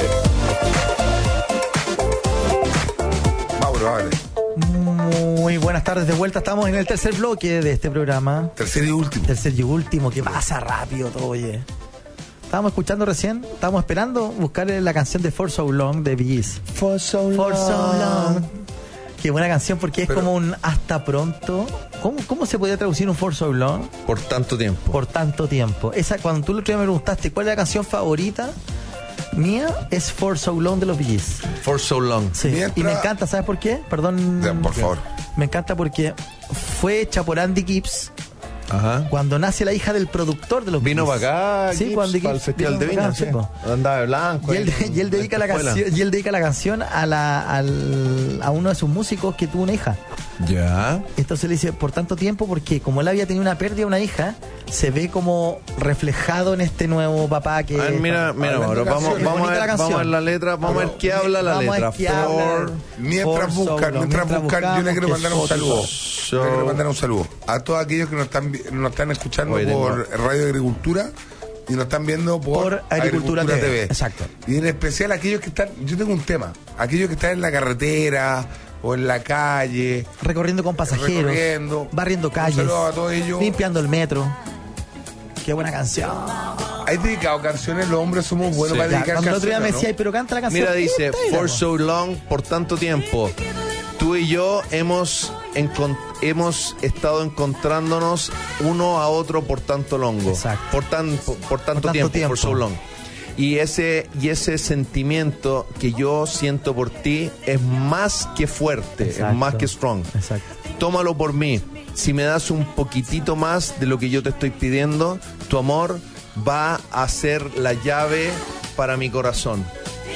D: Mauro, vale.
B: Muy buenas tardes de vuelta. Estamos en el tercer bloque de este programa.
D: Tercer y último.
B: Tercer y último, que pasa rápido todo, oye. Estábamos escuchando recién, estábamos esperando buscar la canción de For So Long de Bee Gees.
F: For so long.
B: For So Long. Qué buena canción porque es
F: Pero-
B: como un hasta pronto. ¿Cómo, ¿Cómo se podría traducir un For So Long?
F: Por tanto tiempo.
B: Por tanto tiempo. Esa, cuando tú el otro día me preguntaste cuál es la canción favorita mía, es For So Long de los Bee Gees.
F: For so long.
B: Sí.
D: Mientras-
B: Y me encanta, ¿sabes por qué? Perdón.
D: Ya, por favor.
B: Me encanta porque fue hecha por Andy Gibbs
F: Ajá.
B: Cuando nace la hija del productor de los
F: Vino
B: Beatles.
F: para acá,
B: Sí,
F: Gibbs,
B: cuando
F: para el Festival de
B: vino
F: Viña.
B: para acá,
F: Sí.
B: sí, po.
F: Andaba de blanco.
B: Y él,
F: ahí,
B: y él dedica la
F: en escuela.
B: canción, y él dedica la canción a la al, a uno de sus músicos que tuvo una hija.
F: Ya.
B: Entonces le dice, por tanto tiempo, porque como él había tenido una pérdida, una hija, se ve como reflejado en este nuevo papá que...
F: A ver, mira, mira,
D: Hablando
F: ahora
D: de
F: vamos,
D: canciones.
F: vamos, a
B: Bonita
F: ver,
B: la canción.
F: vamos a ver la letra, vamos a ver qué habla la
B: Vamos a ver
F: letra.
B: qué habla.
F: For-
D: Mientras
B: For
D: buscan,
B: Solo,
D: mientras
B: mientras
D: buscan, yo le quiero
B: buscamos
D: mandar
B: que
D: un saludo.
F: So-
D: Yo le quiero mandar un saludo a todos aquellos que nos están, vi- nos están escuchando
F: Oye,
D: por
F: tengo-
D: Radio Agricultura y nos están viendo por,
B: Por Agricultura T V. Exacto.
D: Y en especial aquellos que están, yo tengo un tema, aquellos que están en la carretera o en la calle,
B: Recorriendo con pasajeros,
D: recorriendo,
B: barriendo
D: un
B: calles,
D: saludo a todos ellos.
B: limpiando el metro. Qué buena canción.
D: ¿Hay dedicado canciones? Los hombres somos buenos
F: Sí.
D: para
B: Ya,
D: dedicar
B: cuando el otro día me
D: canciones,
B: decía,
D: ¿no?
B: "Ay, pero canta la canción".
F: Mira, dice,
B: Puta,
F: for
B: era,
F: so long, por tanto tiempo, tú y yo hemos, encon- hemos estado encontrándonos uno a otro por tanto longo.
B: Exacto.
F: Por, tan, por, por tanto,
B: tanto
F: tiempo,
B: tiempo.
F: for so long. Y ese, y ese sentimiento que yo siento por ti es más que fuerte,
B: Exacto.
F: es más que strong.
B: Exacto.
F: Tómalo por mí. Si me das un poquitito más de lo que yo te estoy pidiendo, tu amor va a ser la llave para mi corazón.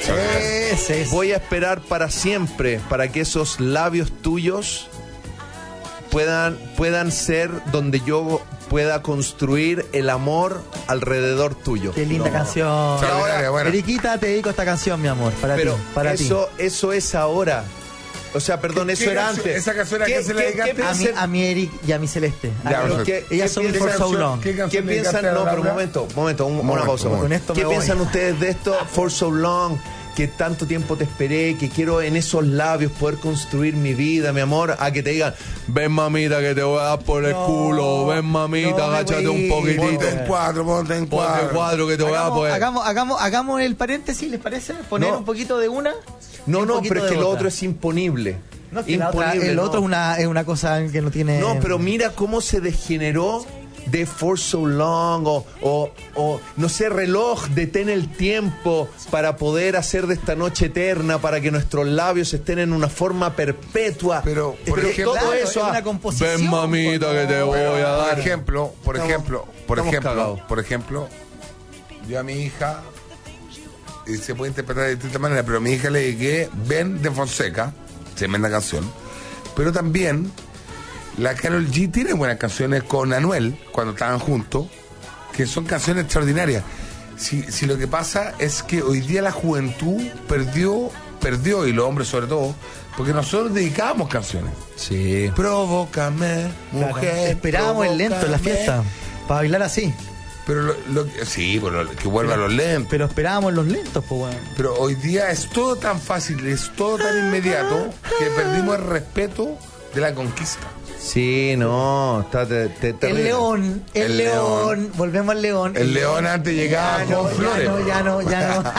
B: Ese es.
F: Voy a esperar para siempre para que esos labios tuyos puedan, puedan ser donde yo pueda construir el amor alrededor tuyo.
B: Qué linda canción.
D: Extraordinaria, buena.
B: Eriquita, te dedico esta canción, mi amor, para
F: Pero
B: ti, para
F: eso, eso es ahora. O sea, perdón,
D: ¿Qué-
F: eso
D: qué
F: era
D: canción-
F: antes.
D: esa canción a
F: ¿Qué-
D: quién se la
F: qué-
D: dedicaste?
F: qué
B: ti. A mí,
F: piensan-
B: a mi Eric y a mi Celeste.
D: Ya,
B: A-
D: perfecto.
F: ¿Qué-
B: Ellas
F: qué
B: son
F: piensan-
B: For So
D: canción-
B: Long.
D: qué
F: ¿Qué
D: canción
F: piensan?
D: dedicaste a
F: No, pero un
D: Laura?
F: momento, un momento, un- una
D: Momento,
F: pausa. un
D: momento.
F: momento.
B: Con esto
F: ¿Qué
B: me
F: piensan
B: voy.
F: ustedes de esto? For so long, que tanto tiempo te esperé, que quiero en esos labios poder construir mi vida, mi amor, a que te digan, ven mamita que te voy a dar por el
B: No,
F: culo, ven mamita,
B: no me
F: agáchate un
B: voy.
F: poquitito.
D: Ponte en cuatro, ponte en
F: Ponte
D: cuatro.
F: cuadro que te voy a
B: Hagamos,
F: poner.
B: hagamos, hagamos, hagamos el paréntesis, ¿les parece? Poner
F: No.
B: un poquito de una. y
F: No,
B: un
F: no,
B: poquito
F: pero es
B: de
F: que lo
B: otra.
F: otro es imponible.
B: No, que la otra-
F: Imponible,
B: el
F: no.
B: otro es una, es una cosa que no tiene.
F: No, pero mira cómo se degeneró de For So Long o, o, o, no sé, reloj, detén el tiempo para poder hacer de esta noche eterna, para que nuestros labios estén en una forma perpetua.
D: Pero, por
F: Pero
D: ejemplo,
F: todo
B: claro,
F: eso,
B: es una
F: ah,
B: composición,
F: ven mamita
B: por
F: que te voy
D: Pero,
F: a dar.
D: Por ejemplo, por
F: Estamos-
D: ejemplo, por
F: estamos
D: ejemplo,
F: cagados.
D: por ejemplo, yo a mi hija, y se puede interpretar de distintas maneras, pero a mi hija le dediqué Ben de Fonseca, tremenda canción, pero también la Karol G tiene buenas canciones con Anuel, cuando estaban juntos, que son canciones extraordinarias. Si, si lo que pasa es que hoy día la juventud perdió, perdió, y los hombres sobre todo, porque nosotros dedicábamos canciones.
F: Sí.
D: Provócame,
B: Claro,
D: mujer.
B: esperábamos el lento en la
D: provócame.
B: fiesta. Para bailar así.
D: Pero lo, lo que- sí, pero lo- que vuelva a los lentos.
B: Pero esperábamos los lentos, pues bueno.
D: Pero hoy día es todo tan fácil, es todo tan inmediato que perdimos el respeto de la conquista.
F: Sí, no, está te, te-
B: El
F: terrible.
B: león, el,
D: El
B: león.
D: león.
B: volvemos al león.
D: El león antes llegaba
B: Ya
D: con
B: no,
D: flores.
B: Ya no, ya no, ya no.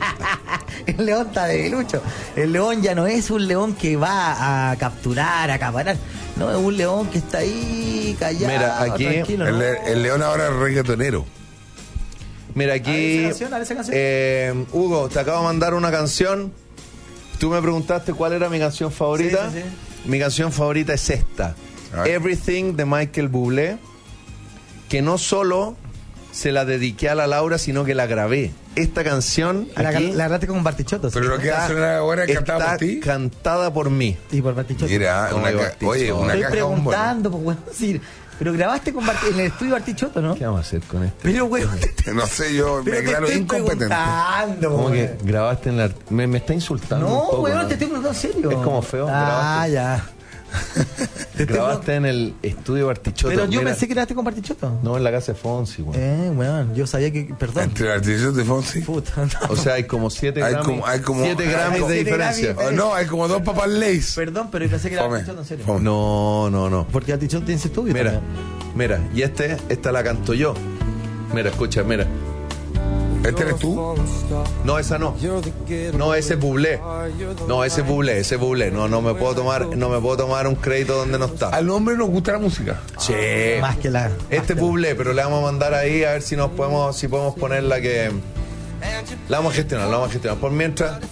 B: El león está debilucho. El león ya no es un león que va a capturar, a acaparar. No, es un león que está ahí callado.
F: Mira, aquí-
B: tranquilo,
D: El,
B: ¿no?
D: el león ahora es reggaetonero.
F: Mira,
B: A ver
F: aquí,
B: esa canción, a ver esa canción.
F: eh, Hugo, te acabo de mandar una canción. Tú me preguntaste cuál era mi canción favorita.
B: Sí, sí,
F: Mi canción favorita es esta.
D: A ver.
F: Everything de Michael Bublé, que no solo se la dediqué a la Laura, sino que la grabé. Esta canción
B: La,
F: aquí
B: la grabaste con Bartichotto. ¿sí?
D: Pero lo que
F: está-
D: hace ahora es cantada
F: está
D: por ti.
F: cantada por mí.
B: Y por Bartichotto.
D: Mira,
F: Como
D: una
F: digo,
D: ca-
F: artista.
D: oye, una
B: Estoy
D: caja bombón.
B: preguntando, pues, bueno, sí, pero grabaste con Bart- en el estudio Bartichotto, ¿no?
F: ¿Qué vamos a hacer con esto?
B: Pero, güey,
D: No sé, yo
B: pero
D: me
B: te
D: declaro
B: estoy
D: incompetente.
B: preguntando,
F: ¿Cómo
B: güey.
F: que grabaste en la... Me, me está insultando un
B: No,
F: poco,
B: güey,
F: ¿no?
B: te estoy preguntando en serio.
F: Es como feo,
B: Ah,
F: grabaste.
B: ya. Te estoy
F: Grabaste en el estudio Bartichotto.
B: Pero yo
F: Mira,
B: pensé que grabaste con Bartichotto.
F: No, en la casa de Fonsi, güey.
B: Eh, weón, yo sabía que. Perdón.
D: Entre las artistas de Fonsi.
B: Puta, no.
F: O sea, hay como siete
D: Hay
F: Grammys.
D: como- hay como-
F: siete
D: hay
F: Grammys
D: como-
F: de
B: siete
F: diferencia.
B: Grammys.
D: Oh, no, hay como dos papas Lays.
B: Perdón, pero yo pensé que era
D: Fome,
B: Bartichotto, en serio.
D: fome.
F: No, no, no.
B: Porque Bartichotto tiene ese estudio.
F: Mira,
B: también.
F: mira. Y este, esta la canto yo. Mira, escucha, mira.
D: ¿Este eres tú?
F: No, esa no. No, ese es Bublé. No, ese es Bublé, ese es Bublé. No, no me puedo tomar, no me puedo tomar un crédito donde no está.
D: Al hombre nos gusta la música.
F: Sí.
B: Más que la.
F: Este es Bublé, pero le vamos a mandar ahí a ver si nos podemos, si podemos poner la que. La vamos a gestionar, la vamos a gestionar. Por mientras,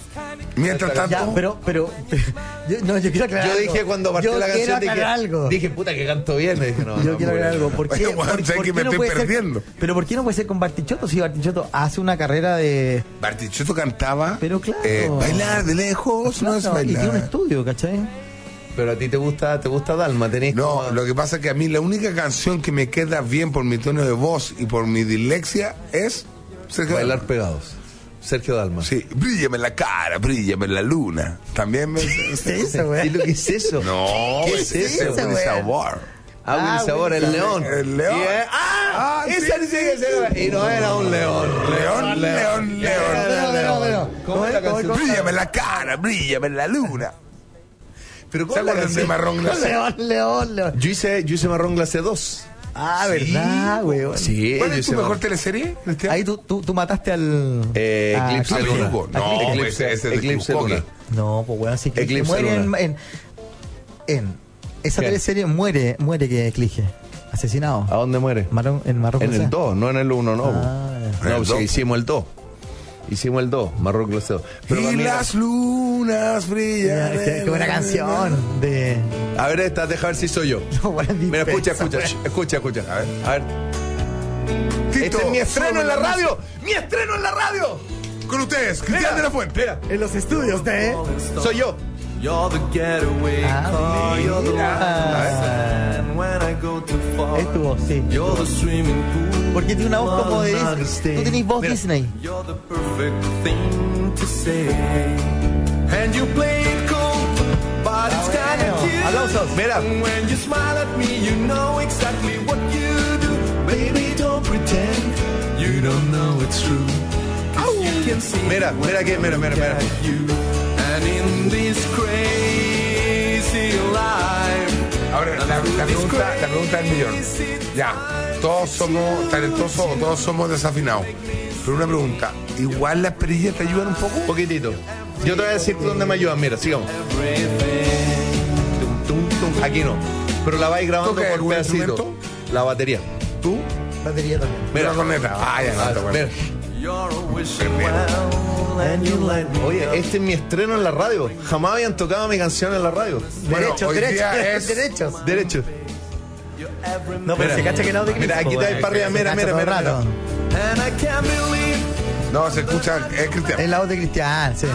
D: Mientras tanto.
B: Ya, pero, pero. Yo, no, yo quiero aclarar
F: Yo
B: algo.
F: dije cuando partió
B: Yo
F: la canción,
B: quiero
F: dije,
B: aclarar algo.
F: dije, puta, que canto bien. Y dije, no,
B: Yo
F: no,
B: quiero aclarar algo. ¿Por qué,
D: Oye, bueno,
B: por-
D: sé
B: por
D: que
B: qué
D: me
B: no
D: estoy
B: puede ser-
D: perdiendo.
B: pero ¿por qué no puede ser con Bartichotto? Si Bartichotto hace una carrera de.
D: Bartichotto cantaba.
B: Pero claro.
D: eh, bailar de lejos no es
B: Claro, y tiene un
D: bailar.
B: estudio, ¿cachai?
F: Pero a ti te gusta, te gusta Dalma, tenés
D: No,
F: como-
D: lo que pasa es que a mí la única canción que me queda bien por mi tono de voz y por mi dislexia es Sergio
F: Bailar
D: Dalma.
F: pegados. Sergio Dalma.
D: Sí, bríllame en la cara, bríllame en la luna. También me.
B: ¿Qué es eso, güey?
F: ¿Y lo que es eso?
D: No,
F: ¿Qué
D: es
F: es
D: ese
F: eso,
D: Willy
B: güey?
D: Sabor.
F: Ah, Willy
B: Ah,
F: Sabor,
B: Willy
F: el
B: Sabor.
F: león.
D: El león.
F: Y, eh, ah,
D: Ah,
F: esa
D: sí,
F: sí
D: sí,
F: que se-
D: sí.
F: Y no era un león.
D: León, león, león.
F: Era
B: Pero, pero,
F: león.
B: pero,
F: ¿Cómo
B: ¿cómo
F: es la
B: es? ¿Cómo es?
F: canción?
D: Bríllame en la cara, bríllame en la luna.
F: Pero
D: ¿Se
F: ¿cómo es la
D: acuerdan de
F: canción?
D: Marrón Glacé?
B: León, León, León.
F: Yo hice, yo hice Marrón Glacé dos.
B: Ah, ¿verdad, güey?
F: Sí,
D: ¿Cuál
F: yo
D: es tu
F: hice
D: mejor
F: Marrón-
D: teleserie, Cristian?
B: Ahí tú, tú, tú mataste al.
F: Eh,
B: a
F: Eclipse
B: Club
F: Luna.
D: Hugo.
B: A
D: No,
B: Club-
D: ese,
F: Eclipse,
D: ese es de
F: Eclipse
D: Club
F: Luna.
D: Coque.
B: No, pues bueno, sí que
F: Eclipse
B: muere en,
F: Luna.
B: en, en esa
F: ¿Qué?
B: teleserie muere, muere que Eclige. Asesinado.
F: ¿A dónde muere?
B: Marrón, en Marrón
F: En
B: Glacé.
F: el dos, no en el uno, no.
B: Ah,
F: no,
D: ¿En el
F: sí,
D: dos?
F: hicimos el dos. Hicimos el dos, Marrón Glacé dos. Pero para
D: Y
F: mí era-
D: las lunas brillan.
B: Ya, qué, qué buena canción de.
F: A ver, esta, deja ver si soy yo.
B: No, buena
F: Mira, escucha,
B: dispensa,
F: escucha,
B: güey.
F: escucha, escucha. A ver, a ver.
D: Tito,
F: Este es mi estreno
D: solo
F: en la
D: la
F: radio. ¡Mi estreno en la radio!
D: Con ustedes, Cristian
F: Mira,
D: de la Fuente.
F: Mira,
B: En los estudios de.
F: soy yo.
B: Ah, mira. Es tu voz, sí. Porque tiene una voz como de Disney. Tú tenés voz
F: Mira.
B: Disney.
F: Aplausos. Mira. Mira, mira que, mira, mira, mira.
D: Ahora, la, la pregunta, la pregunta del millón. Ya, todos somos talentosos o todos somos desafinados. Pero una pregunta, ¿igual las perillas te ayudan un poco?
F: Un poquitito. Yo te voy a decir dónde me ayudan. Mira, sigamos. Tum, tum, tum. Aquí no. Pero la vais grabando
D: ¿Toca
F: por
D: algún
F: pedacito.
D: instrumento?
F: La batería.
D: ¿Tú?
B: Batería también.
F: Mira.
D: Una corneta. Ah, ya, no,
F: Ah,
D: está bueno.
F: mira. Oye, este es mi estreno en la radio. Jamás habían tocado mi canción en la radio.
D: Bueno,
B: Derechos,
D: hoy
B: derechos,
D: día es-
B: derechos.
F: Derecho.
B: No, pero
F: Mira.
B: se cacha que no de
F: Mira, aquí
B: Cristo,
F: está
B: güey.
F: para arriba.
B: Se
F: Mira,
B: cacha
F: mira,
B: todo el
F: mira,
B: rato.
D: No, se escucha, es Cristian.
B: Es la voz de Cristian, sí.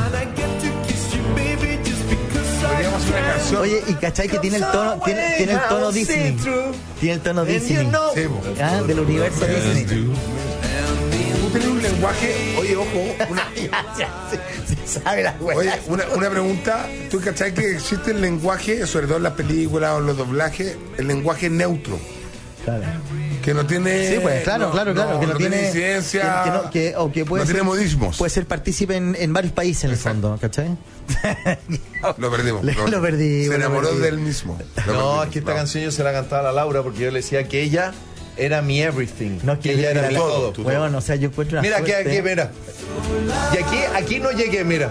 D: Podríamos hacer una canción.
B: Oye, y cachai que tiene el tono, tiene, tiene el tono Disney. Tiene el tono Disney.
D: Sí, po.
B: Ah, del universo Disney.
D: Tú tienes un lenguaje, oye, ojo, una,
B: Sí, sí, sabe la wea.
D: oye, una, una pregunta. ¿Tú cachai que existe el lenguaje, sobre todo en las películas o en los doblajes, el lenguaje neutro?
B: Claro.
D: Que no tiene.
B: Sí, pues claro,
D: no,
B: claro, claro, que no, tiene
D: incidencia.
B: que, que no, que, o que puede
D: no
B: ser,
D: tiene modismos.
B: puede ser partícipe en, en varios países en el fondo, ¿cachai?
D: Lo perdimos.
B: Le- lo perdimos,
D: Se
B: lo
D: enamoró
B: perdimos.
D: del mismo. Lo
F: No,
D: perdimos,
F: es que esta
D: no.
F: canción yo se la cantaba a la Laura porque yo le decía que ella era mi everything.
B: No,
F: que ella era mi todo.
B: Bueno, o sea, yo encuentro una
F: Mira, aquí,
B: suerte.
F: aquí, mira. Y aquí, aquí no llegué, mira.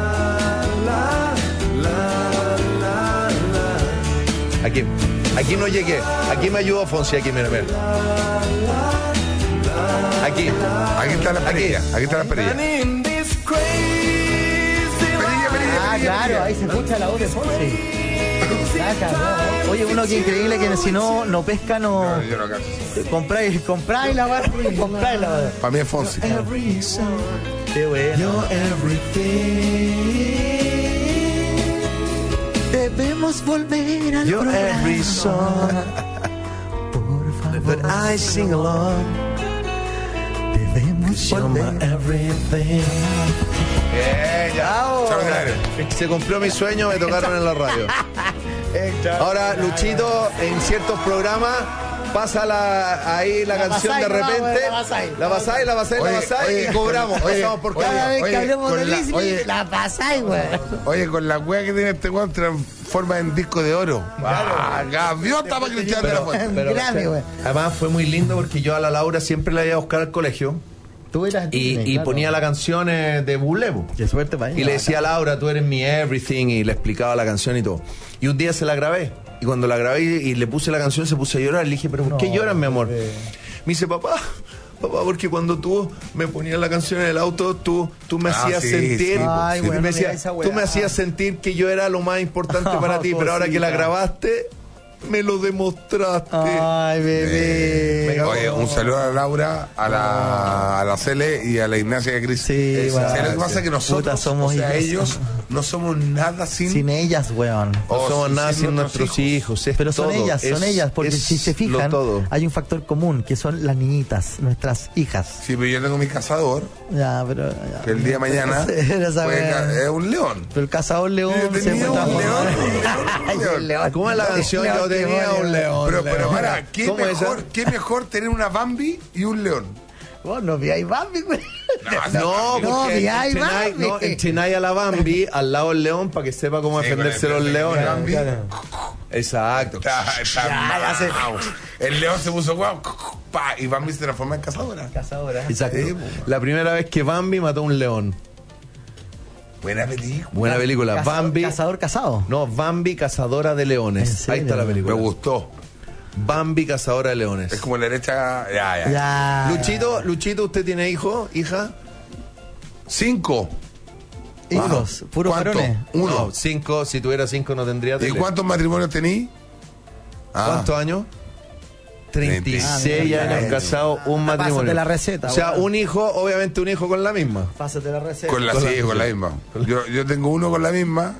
F: Aquí, aquí no llegué. Aquí me ayudó Fonsi, aquí, mira, mira. Aquí.
D: Aquí está la
F: Aquí.
D: perilla. Aquí está la perilla. Perilla, perilla,
B: Ah,
D: perilla,
B: claro,
D: perilla.
B: ahí se escucha la voz de Fonsi. Ah, cabrón. Oye, uno que increíble que si no, no pesca, no.
D: No, yo no canto.
B: Compráis, compráis la barra, compráis la barra.
D: Para mí es Fonsi.
B: Qué bueno. Debemos volver al
F: You're
B: programa.
F: every song that I sing along.
B: Debemos
F: You're my
B: volver.
F: everything.
D: Eh, ya. Chao, Canario.
F: Se cumplió mi sueño, me tocaron en la radio. Ahora, Luchito, en ciertos programas, pasa la, ahí la,
B: La
F: canción
B: pasáis,
F: de
B: no,
F: repente.
B: la pasáis.
F: La pasáis, la pasáis, la
D: Oye,
F: pasáis
D: oye,
F: y cobramos.
D: oye,
F: Pasamos por
D: oye,
B: Cada vez
D: oye,
B: que hablemos
D: con
B: de
D: la-
B: Disney,
D: oye.
B: la pasáis, güey.
D: Oye, con la wea que tiene este weón transforma en disco de oro. Ah, gaviota para Cristian de la Fuente.
F: Pero,
B: Grave,
F: o sea,
B: güey.
F: además fue muy lindo porque yo a la Laura siempre la iba a buscar al colegio
B: Tú eras
F: y,
B: Disney,
F: y
B: claro.
F: ponía la canción eh, de Bulevo.
B: Qué suerte para ella.
F: Y le decía a Laura, tú eres mi everything, y le explicaba la canción y todo. Y un día se la grabé. Y cuando la grabé y le puse la canción, se puso a llorar. Le dije, ¿pero por qué
B: No,
F: lloras, mi amor?
B: bebé.
F: Me dice, papá, papá, porque cuando tú me ponías la canción en el auto, tú, tú me
D: Ah,
F: hacías
D: sí,
F: sentir,
D: sí,
B: Ay,
F: tú,
B: bueno,
F: me
B: mira
F: decías-
B: esa
F: tú
B: weá.
F: me hacías sentir que yo era lo más importante para ti, pero ahora que la
B: Cosita.
F: grabaste, me lo demostraste.
B: Ay, bebé.
F: Me cago.
D: Oye, un saludo a Laura, a la, a la Cele y a la Ignacia de Cris.
B: Sí,
D: Esa-
B: bueno.
D: ¿sabes lo que pasa? Que
B: Puta,
D: nosotros,
B: somos
D: o sea,
B: hijos.
D: ellos no somos nada sin...
B: Sin ellas, weón.
F: No
D: Oh,
F: somos
D: sí,
F: nada
D: sin
F: sin
D: nuestros
F: nuestros hijos. es
B: Pero son
F: todo,
B: ellas, son
F: es-
B: ellas, porque
F: es
B: si se
F: lo
B: fijan,
F: todo.
B: hay un factor común, que son las niñitas, nuestras hijas.
D: Sí, pero yo tengo mi cazador,
B: Ya, pero... ya.
D: que el día de mañana
B: Era esa
D: puede
B: weá.
D: ca- es un león.
B: Pero el cazador león
D: Yo
B: se
D: tenía
B: fue
D: un
B: transformar.
D: león,
B: Ay,
D: un león.
B: el león.
F: ¿Cómo es la canción?
B: León,
F: Yo tenía
B: demonio.
F: un león.
D: Pero, pero
F: león.
D: para, ¿qué
F: ¿Cómo es
D: mejor,
F: esa?
D: ¿qué mejor tener una Bambi y un león?
B: Vos no vi ahí Bambi, güey.
F: No,
B: No,
F: porque
B: vi ahí,
F: entrenáis-
B: Bambi.
F: no, entrenáis a la Bambi al lado del león para que sepa cómo
D: Sí,
F: defenderse
D: con
F: los
D: el-
F: leones.
D: Bambi.
F: Exacto.
D: Está, está
B: Ya, ya sé.
D: mamao. El león se puso guau, pa, y Bambi se transforma en cazadora.
B: Cazadora.
F: Exacto.
D: Sí, po.
F: La primera vez que Bambi mató a un león.
D: Buena película.
F: Buena película.
B: Cazador-
F: Bambi.
B: Cazador casado.
F: No, Bambi cazadora de
B: ¿En
F: leones.
B: serio?
F: Ahí está la
D: Me
F: película.
D: gustó.
F: Bambi cazadora de leones.
D: Es como la derecha. Ya, ya.
B: Ya.
F: Luchito, Luchito, ¿usted tiene hijo, hija?
D: Cinco.
B: Hijos, puros
D: ¿Cuánto?
B: varones.
D: Uno.
F: No, cinco. Si tuviera cinco no tendría
D: ¿Y
F: tele.
D: cuántos matrimonios tení? Ah.
F: ¿Cuántos años? treinta y seis
B: treinta y seis
F: años casados, un
B: Pásate
F: matrimonio.
B: la receta,
F: O sea,
B: weón.
F: un hijo, obviamente un hijo con la misma.
B: Pásate la receta.
D: Con la,
F: Con
D: sí,
F: la-
D: con la misma. Yo, yo tengo uno con la misma.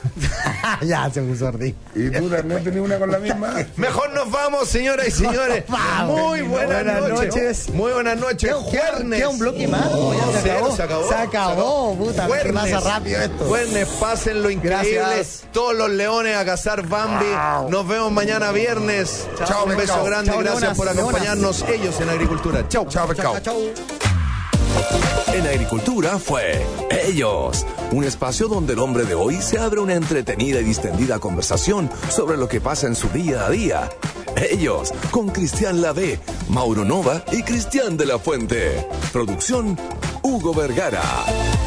B: Ya se puso ardí.
D: ¿Y tú también tenías una con la misma?
F: Mejor nos vamos, señoras y señores.
B: Vamos.
F: Muy buenas,
B: Buenas
F: noches.
B: noches.
F: Muy buenas noches.
B: ¿Queda, queda-
F: Juernes.
B: queda un bloque más? ¿O ya se
F: Cero,
B: acabó?
F: se acabó.
B: Se acabó, puta. ¿Qué
F: Juernes.
B: pasa rápido esto?
F: Juernes, pasen lo increíble.
B: Gracias.
F: Todos los leones a cazar Bambi. Nos vemos mañana viernes.
D: Chao,
F: un beso
D: pescado.
F: grande.
B: Chao,
F: Gracias
B: leonas,
F: por acompañarnos ellos en Agricultura. Chau.
D: Chao, pescado.
B: Chau, chau.
A: En Agricultura fue Ellos, un espacio donde el hombre de hoy se abre una entretenida y distendida conversación sobre lo que pasa en su día a día. Ellos, con Cristian Lavé, Mauro Nova y Cristian de la Fuente. Producción, Hugo Vergara.